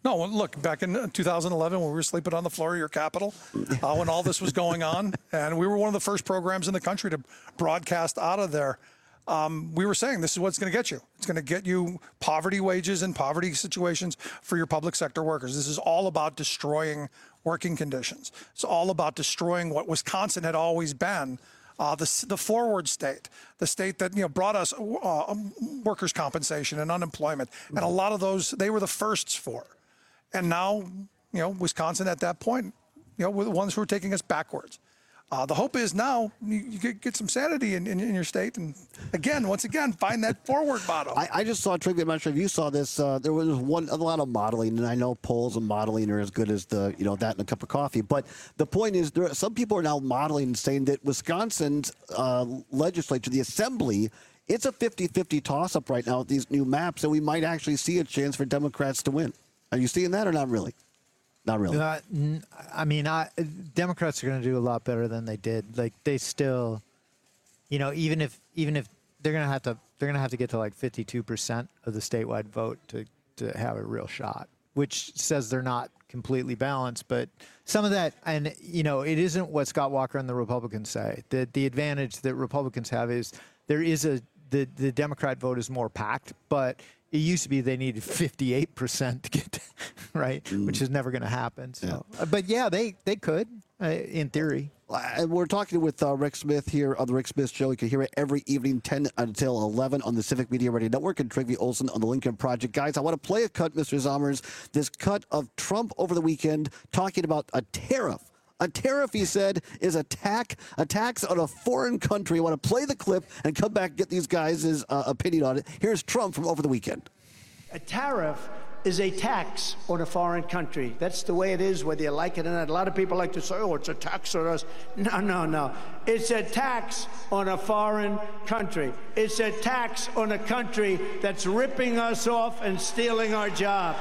No, look, back in two thousand eleven when we were sleeping on the floor of your Capitol, uh, when all this was going on, and we were one of the first programs in the country to broadcast out of there, um, we were saying this is what's going to get you. It's going to get you poverty wages and poverty situations for your public sector workers. This is all about destroying working conditions. It's all about destroying what Wisconsin had always been. Uh, the, the forward state, the state that, you know, brought us uh, workers' compensation and unemployment. And a lot of those, they were the firsts for. And now, you know, Wisconsin at that point, you know, were the ones who were taking us backwards. Uh, the hope is now you, you get, get some sanity in, in, in your state. And again, once again, find that forward model. I, I just saw trivia. I'm not sure if you saw this. Uh, there was one a lot of modeling, and I know polls and modeling are as good as the, you know, that and a cup of coffee. But the point is, there are, some people are now modeling and saying that Wisconsin's uh, legislature, the assembly, it's a fifty-fifty toss-up right now with these new maps, and we might actually see a chance for Democrats to win. Are you seeing that or not really? Not really. Uh, n- I mean, I, Democrats are going to do a lot better than they did. Like they still, you know, even if even if they're going to have to, they're going to have to get to like fifty-two percent of the statewide vote to to have a real shot. Which says they're not completely balanced, but some of that, and you know, it isn't what Scott Walker and the Republicans say. The the advantage that Republicans have is there is a the the Democrat vote is more packed, but it used to be they needed fifty-eight percent to get to, right, mm. which is never going to happen. So, yeah. But yeah, they they could uh, in theory. And we're talking with uh, Rick Smith here on the Rick Smith Show. You can hear it every evening, ten until eleven on the Civic Media Radio Network, and Trygve Olsen on the Lincoln Project. Guys, I want to play a cut, Mister Zommers, this cut of Trump over the weekend talking about a tariff. A tariff, he said, is a, tax, a tax on a foreign country. I want to play the clip and come back and get these guys' uh, opinion on it. Here's Trump from over the weekend. A tariff is a tax on a foreign country. That's the way it is, whether you like it or not. A lot of people like to say, oh, it's a tax on us. No, no, no. It's a tax on a foreign country. It's a tax on a country that's ripping us off and stealing our jobs.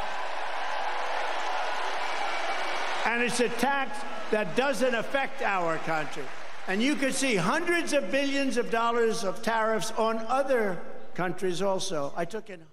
And it's a tax that doesn't affect our country. And you can see hundreds of billions of dollars of tariffs on other countries also. I took it.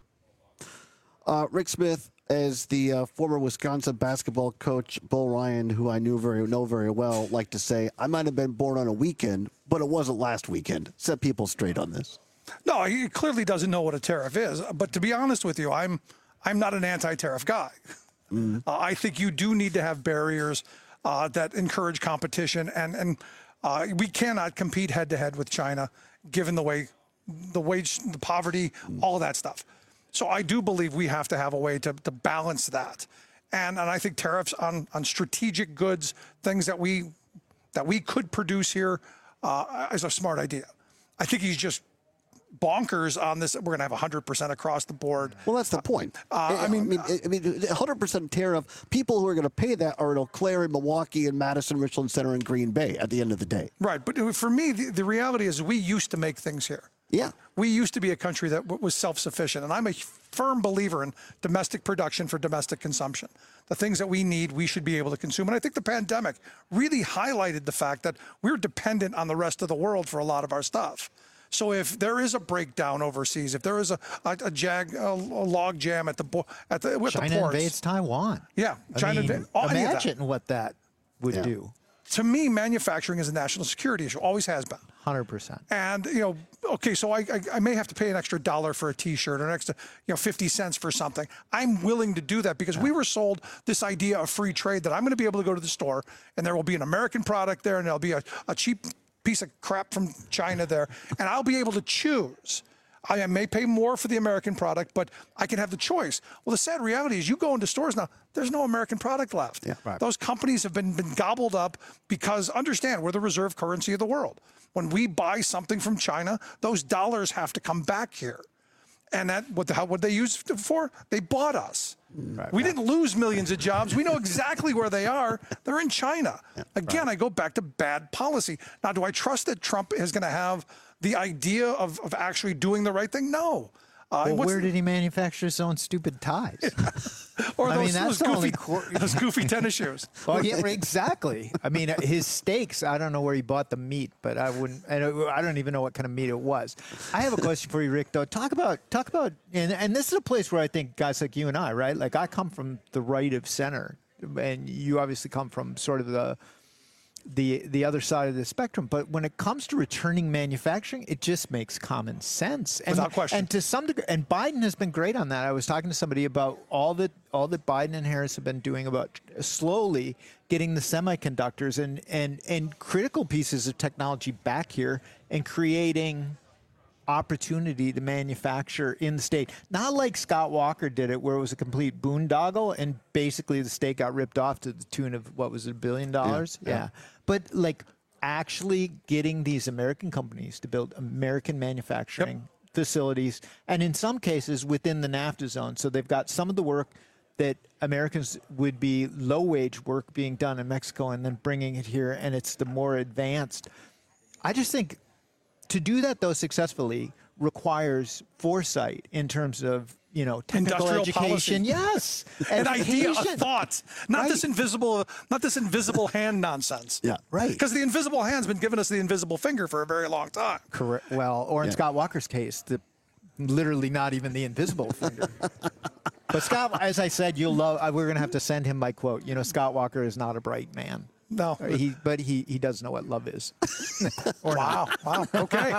Uh, Rick Smith, as the uh, former Wisconsin basketball coach, Bo Ryan, who I knew very know very well, liked to say, I might have been born on a weekend, but it wasn't last weekend. Set people straight on this. No, he clearly doesn't know what a tariff is. But to be honest with you, I'm I'm not an anti-tariff guy. Mm. Uh, I think you do need to have barriers uh, that encourage competition, and and uh, we cannot compete head to head with China, given the way, the wage, the poverty, mm. all of that stuff. So I do believe we have to have a way to, to balance that, and and I think tariffs on on strategic goods, things that we that we could produce here, uh, is a smart idea. I think he's just bonkers on this. We're going to have one hundred percent across the board. Well, that's the point. Uh, I mean, I mean, I mean, one hundred percent tariff. People who are going to pay that are in Eau Claire, and Milwaukee, and Madison, Richland Center, and Green Bay. At the end of the day, right. But for me, the, the reality is, we used to make things here. Yeah, we used to be a country that w- was self-sufficient, and I'm a firm believer in domestic production for domestic consumption. The things that we need, we should be able to consume. And I think the pandemic really highlighted the fact that we're dependent on the rest of the world for a lot of our stuff. So if there is a breakdown overseas, if there is a a, a jag a, a log jam at the bo- at the with China the ports, invades Taiwan. Yeah, I China mean, invades. Oh, imagine what that would yeah. do. To me, manufacturing is a national security issue. Always has been. one hundred percent. And you know, okay, so I, I I may have to pay an extra dollar for a T-shirt or an extra, you know, fifty cents for something. I'm willing to do that because yeah. we were sold this idea of free trade that I'm going to be able to go to the store and there will be an American product there and there'll be a, a cheap piece of crap from China there, and I'll be able to choose. I may pay more for the American product, but I can have the choice. Well, the sad reality is you go into stores now, there's no American product left. Yeah, right. Those companies have been, been gobbled up because, understand, we're the reserve currency of the world. When we buy something from China, those dollars have to come back here. And that what the hell would they use it for? They bought us. Right, we right. didn't lose millions of jobs. We know exactly where they are. They're in China. Yeah, Again, right. I go back to bad policy. Now, do I trust that Trump is going to have the idea of, of actually doing the right thing? No. Uh, well, what's where the- did he manufacture his own stupid ties? Or I those, mean, that's those the only goofy, cor- those goofy tennis shoes. Well, yeah, exactly. I mean, his steaks, I don't know where he bought the meat, but I wouldn't, and I don't even know what kind of meat it was. I have a question for you, Rick, though. Talk about, talk about, and, and this is a place where I think guys like you and I, right? Like, I come from the right of center, and you obviously come from sort of the, the the other side of the spectrum. But when it comes to returning manufacturing, it just makes common sense. And, Without question. And to some degree, and Biden has been great on that. I was talking to somebody about all that all that Biden and Harris have been doing about slowly getting the semiconductors and and and critical pieces of technology back here and creating opportunity to manufacture in the state. Not like Scott Walker did it, where it was a complete boondoggle and basically the state got ripped off to the tune of, what was it, a billion dollars? Yeah, yeah. Yeah. But like actually getting these American companies to build American manufacturing yep. facilities, and in some cases within the NAFTA zone. So they've got some of the work that Americans would be low wage work being done in Mexico and then bringing it here, and it's the more advanced. I just think to do that, though, successfully requires foresight in terms of, you know, technical Industrial education. policy. Yes. An idea, a Education. thought, not Right. this invisible, not this invisible hand nonsense. Yeah, right. Because the invisible hand's been giving us the invisible finger for a very long time. Correct. Well, or in Yeah. Scott Walker's case, the literally not even the invisible finger. But Scott, as I said, you'll love. uh, We're going to have to send him my quote. You know, Scott Walker is not a bright man. No, Uh, he, but he he does know what love is. Or wow, wow, okay.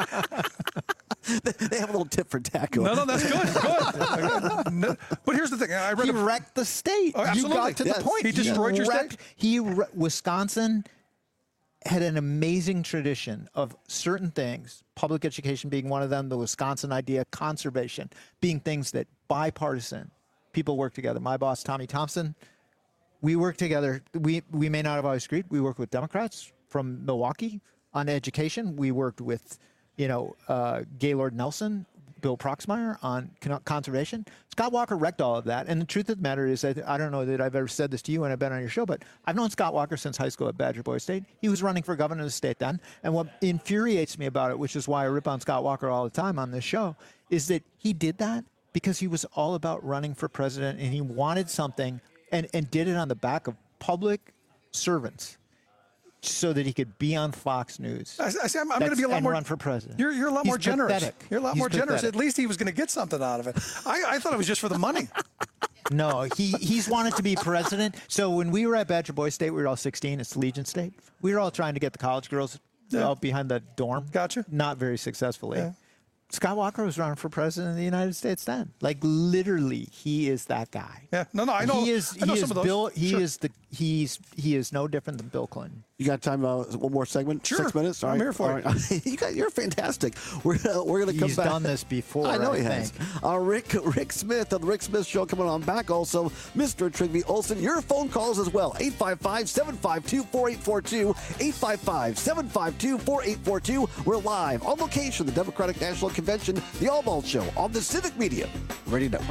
They have a little tip for Taco. No, no, that's good, good. No, but here's the thing. I read he a, wrecked the state. Oh, You absolutely. got to Yes. the point. He destroyed your wrecked, state. He re- Wisconsin had an amazing tradition of certain things, public education being one of them, the Wisconsin idea, conservation being things that bipartisan people work together. My boss, Tommy Thompson, we work together. We we may not have always agreed. We worked with Democrats from Milwaukee on education. We worked with, you know, uh, Gaylord Nelson, Bill Proxmire on con- conservation. Scott Walker wrecked all of that. And the truth of the matter is, I, I don't know that I've ever said this to you when I've been on your show, but I've known Scott Walker since high school at Badger Boy State. He was running for governor of the state then. And what infuriates me about it, which is why I rip on Scott Walker all the time on this show, is that he did that because he was all about running for president and he wanted something and, and did it on the back of public servants so that he could be on Fox News. I, I say I'm, I'm going to be a lot and more. run for president. You're, you're a lot He's more generous. pathetic. You're a lot He's more generous. pathetic. At least he was going to get something out of it. I, I thought it was just for the money. No, he he's wanted to be president. So when we were at Badger Boy State, we were all sixteen. It's Legion State. We were all trying to get the college girls Yeah. out behind the dorm. Gotcha. Not very successfully. Yeah. Scott Walker was running for president of the United States then. Like literally, he is that guy. Yeah. No, no, I know. He is. I know he some is of those. Bill. He Sure. is the. He's. He is no different than Bill Clinton. You got time? Uh, one more segment? Sure. Six minutes? All I'm right. here for All right. you got, you're fantastic. We're, uh, we're going to come He's back. done this before. I know I he has. think. Uh, Rick Rick Smith of the Rick Smith Show coming on back. Also, Mister Trigby Olson. Your phone calls as well. eight five five, seven five two, four eight four two. eight five five, seven five two, four eight four two. We're live on location, the Democratic National Convention, the All Ball Show on the Civic Media Radio Network.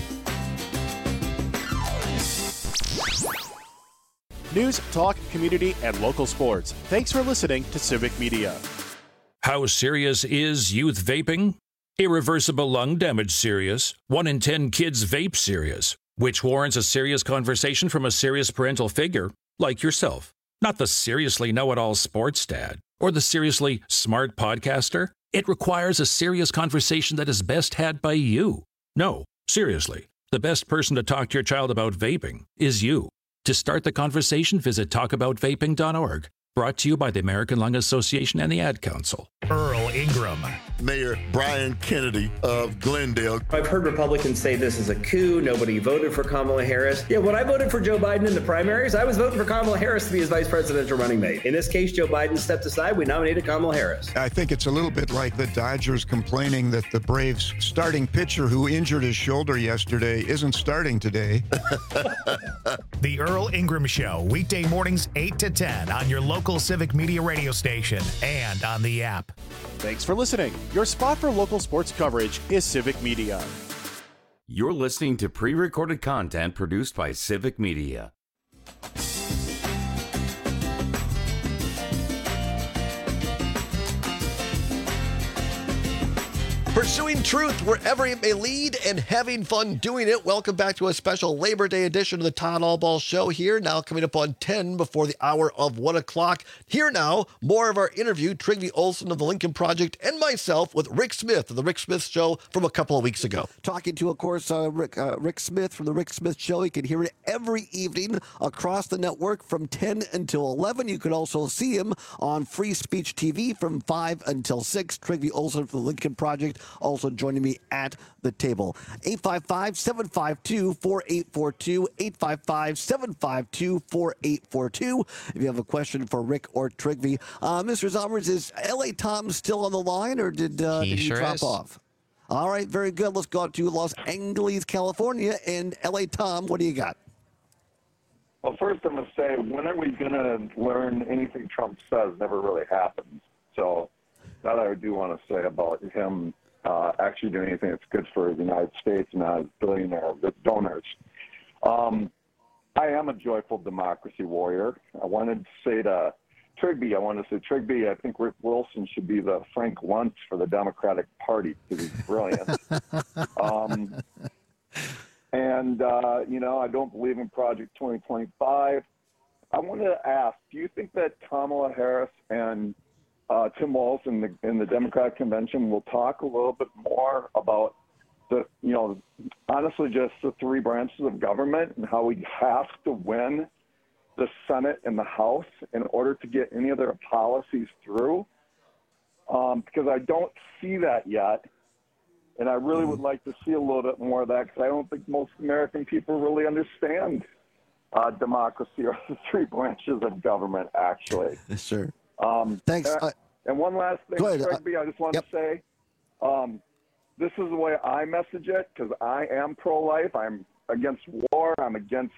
News, talk, community, and local sports. Thanks for listening to Civic Media. How serious is youth vaping? Irreversible lung damage serious. One in ten kids vape serious, which warrants a serious conversation from a serious parental figure like yourself. Not the seriously know-it-all sports dad or the seriously smart podcaster. It requires a serious conversation that is best had by you. No, seriously, the best person to talk to your child about vaping is you. To start the conversation, visit talk about vaping dot org. Brought to you by the American Lung Association and the Ad Council. Earl Ingram. Mayor Brian Kennedy of Glendale. I've heard Republicans say this is a coup. Nobody voted for Kamala Harris. Yeah, when I voted for Joe Biden in the primaries, I was voting for Kamala Harris to be his vice presidential running mate. In this case, Joe Biden stepped aside. We nominated Kamala Harris. I think it's a little bit like the Dodgers complaining that the Braves starting pitcher who injured his shoulder yesterday isn't starting today. The Earl Ingram Show, weekday mornings eight to ten on your local Civic Media radio station and on the app. Thanks for listening. Your spot for local sports coverage is Civic Media. You're listening to pre-recorded content produced by Civic Media. Pursuing truth wherever it may lead and having fun doing it. Welcome back to a special Labor Day edition of the Todd Allball Show here. Now coming up on ten before the hour of one o'clock. Here now, more of our interview, Trygve Olsen of the Lincoln Project and myself with Rick Smith of the Rick Smith Show from a couple of weeks ago. Talking to, of course, uh, Rick, uh, Rick Smith from the Rick Smith Show. You can hear it every evening across the network from ten until eleven. You can also see him on Free Speech T V from five until six. Trygve Olsen from the Lincoln Project also joining me at the table. eight five five, seven five two, four eight four two, eight five five, seven five two, four eight four two. If you have a question for Rick or Trygve. Uh, Mister Zommers, is L A Tom still on the line, or did, uh, he did he sure drop is. off? All right, very good. Let's go out to Los Angeles, California, and L A Tom, what do you got? Well, first I'm going to say, when are we going to learn anything Trump says never really happens? So that I do want to say about him uh, actually doing anything that's good for the United States and not as billionaire with donors. Um, I am a joyful democracy warrior. I wanted to say to Trygve, I wanted to say, Trygve, I think Rick Wilson should be the Frank Luntz for the Democratic Party because he's brilliant. um, and, uh, you know, I don't believe in Project twenty twenty-five. I wanted to ask, do you think that Kamala Harris and uh, Tim Walz in the, in the Democratic Convention will talk a little bit more about the, you know, honestly just the three branches of government and how we have to win the Senate and the House in order to get any of their policies through? Um, because I don't see that yet. And I really would like to see a little bit more of that because I don't think most American people really understand uh, democracy or the three branches of government, actually. Sure. Um, Thanks. And, Uh, and one last thing, go ahead. Trygve, I just want Yep. to say, um, this is the way I message it because I am pro-life. I'm against war. I'm against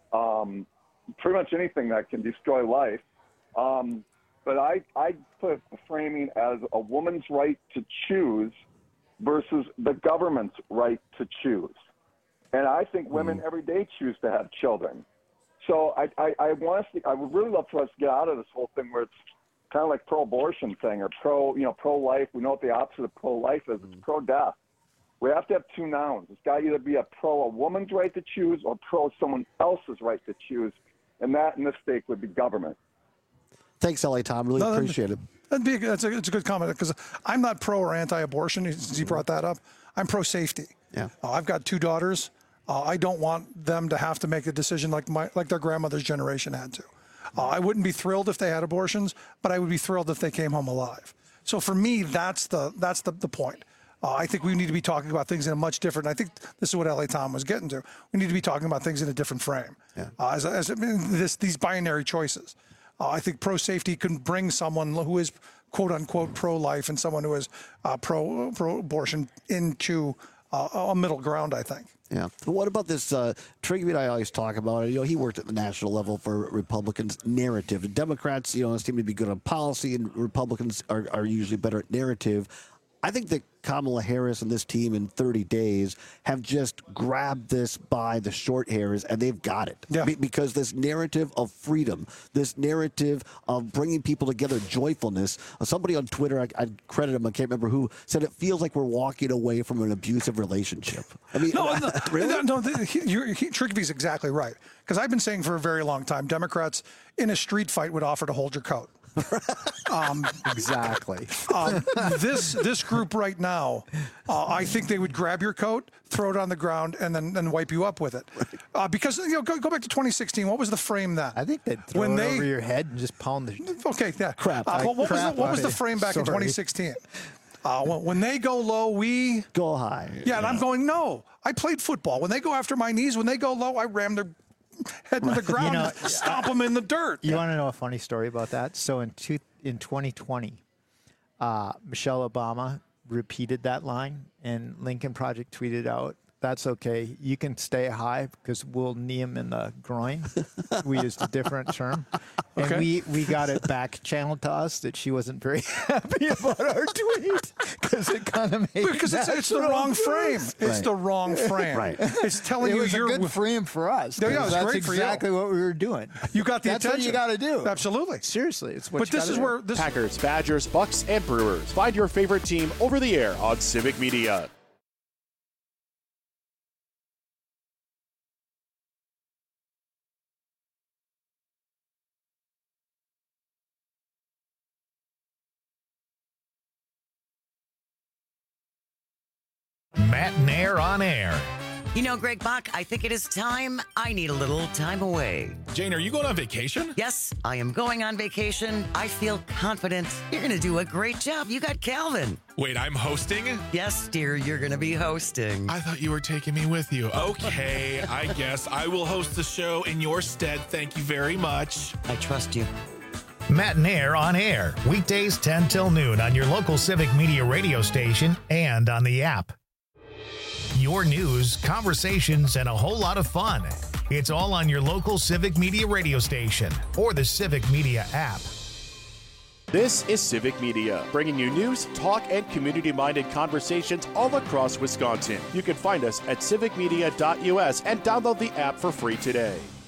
um, pretty much anything that can destroy life. Um, but I, I put the framing as a woman's right to choose versus the government's right to choose. And I think women Mm. every day choose to have children. So I, I, I want us to, I would really love for us to get out of this whole thing where it's kind of like pro-abortion thing or pro, you know, pro-life. We know what the opposite of pro-life is. It's pro-death. We have to have two nouns. It's got to either be a pro a woman's right to choose or pro someone else's right to choose. And that, in this state, would be government. Thanks, L A Tom. Really No, that'd- appreciate it. That'd be a, that's a, it's a good comment because I'm not pro or anti-abortion, since you brought that up. I'm pro-safety. Yeah. Uh, I've got two daughters. Uh, I don't want them to have to make a decision like my like their grandmother's generation had to. Uh, I wouldn't be thrilled if they had abortions, but I would be thrilled if they came home alive. So for me, that's the that's the, the point. Uh, I think we need to be talking about things in a much different. I think this is what L A Tom was getting to. We need to be talking about things in a different frame. Yeah. Uh, as, as I mean, this these binary choices. Uh, I think pro-safety can bring someone who is quote unquote pro-life and someone who is uh, pro pro-abortion into uh, a middle ground, I think. Yeah. But what about this? Uh, Trygve and I always talk about it. You know, he worked at the national level for Republicans' narrative. Democrats, you know, seem to be good on policy, and Republicans are, are usually better at narrative. I think that Kamala Harris and this team in thirty days have just grabbed this by the short hairs, and they've got it. Yeah. Be- because this narrative of freedom, this narrative of bringing people together, joyfulness. Uh, somebody on Twitter, I, I credit him, I can't remember who, said it feels like we're walking away from an abusive relationship. I mean, No, no, really? no, no the, he, you- he, Trygve's exactly right. Because I've been saying for a very long time, Democrats in a street fight would offer to hold your coat. Um, exactly. Um, this this group right now, uh, I think they would grab your coat, throw it on the ground, and then then wipe you up with it. Uh, because you know, go, go back to twenty sixteen. What was the frame then? I think they'd throw when it they, over your head and just pound the Okay, yeah. crap. Uh, what, what crap was the, what was out the of frame back in Sorry. twenty sixteen? Uh, when, when they go low, we go high. Yeah, and I'm going, no. I played football. When they go after my knees, when they go low, I ram their head into the ground, You know, and stomp them in the dirt. You want to know a funny story about that? So in two, in twenty twenty, uh, Michelle Obama repeated that line, and Lincoln Project tweeted out, "That's okay. You can stay high because we'll knee him in the groin." We used a different term, and Okay. we we got it back channeled to us that she wasn't very happy about our tweet because it kind of makes Because it's, it's the wrong frame. It's Right. the wrong frame. Right. It's telling it you was you're a good frame for us. Yeah, yeah, it 'cause was that's great for you. exactly what we were doing. You got the that's attention. what you got to do. Absolutely. Seriously, it's what But you this gotta is do. where this Packers, Badgers, Bucks, and Brewers. Find your favorite team over the air on Civic Media. Matt and Air on air. You know, Greg Bach, I think it is time. I need a little time away. Jane, are you going on vacation? Yes, I am going on vacation. I feel confident. You're going to do a great job. You got Calvin. Wait, I'm hosting? Yes, dear, you're going to be hosting. I thought you were taking me with you. Okay, I guess I will host the show in your stead. Thank you very much. I trust you. Matt and Air on air. Weekdays ten till noon on your local Civic Media radio station and on the app. Your news, conversations, and a whole lot of fun. It's all on your local Civic Media radio station or the Civic Media app. This is Civic Media, bringing you news, talk, and community-minded conversations all across Wisconsin. You can find us at civic media dot U S and download the app for free today.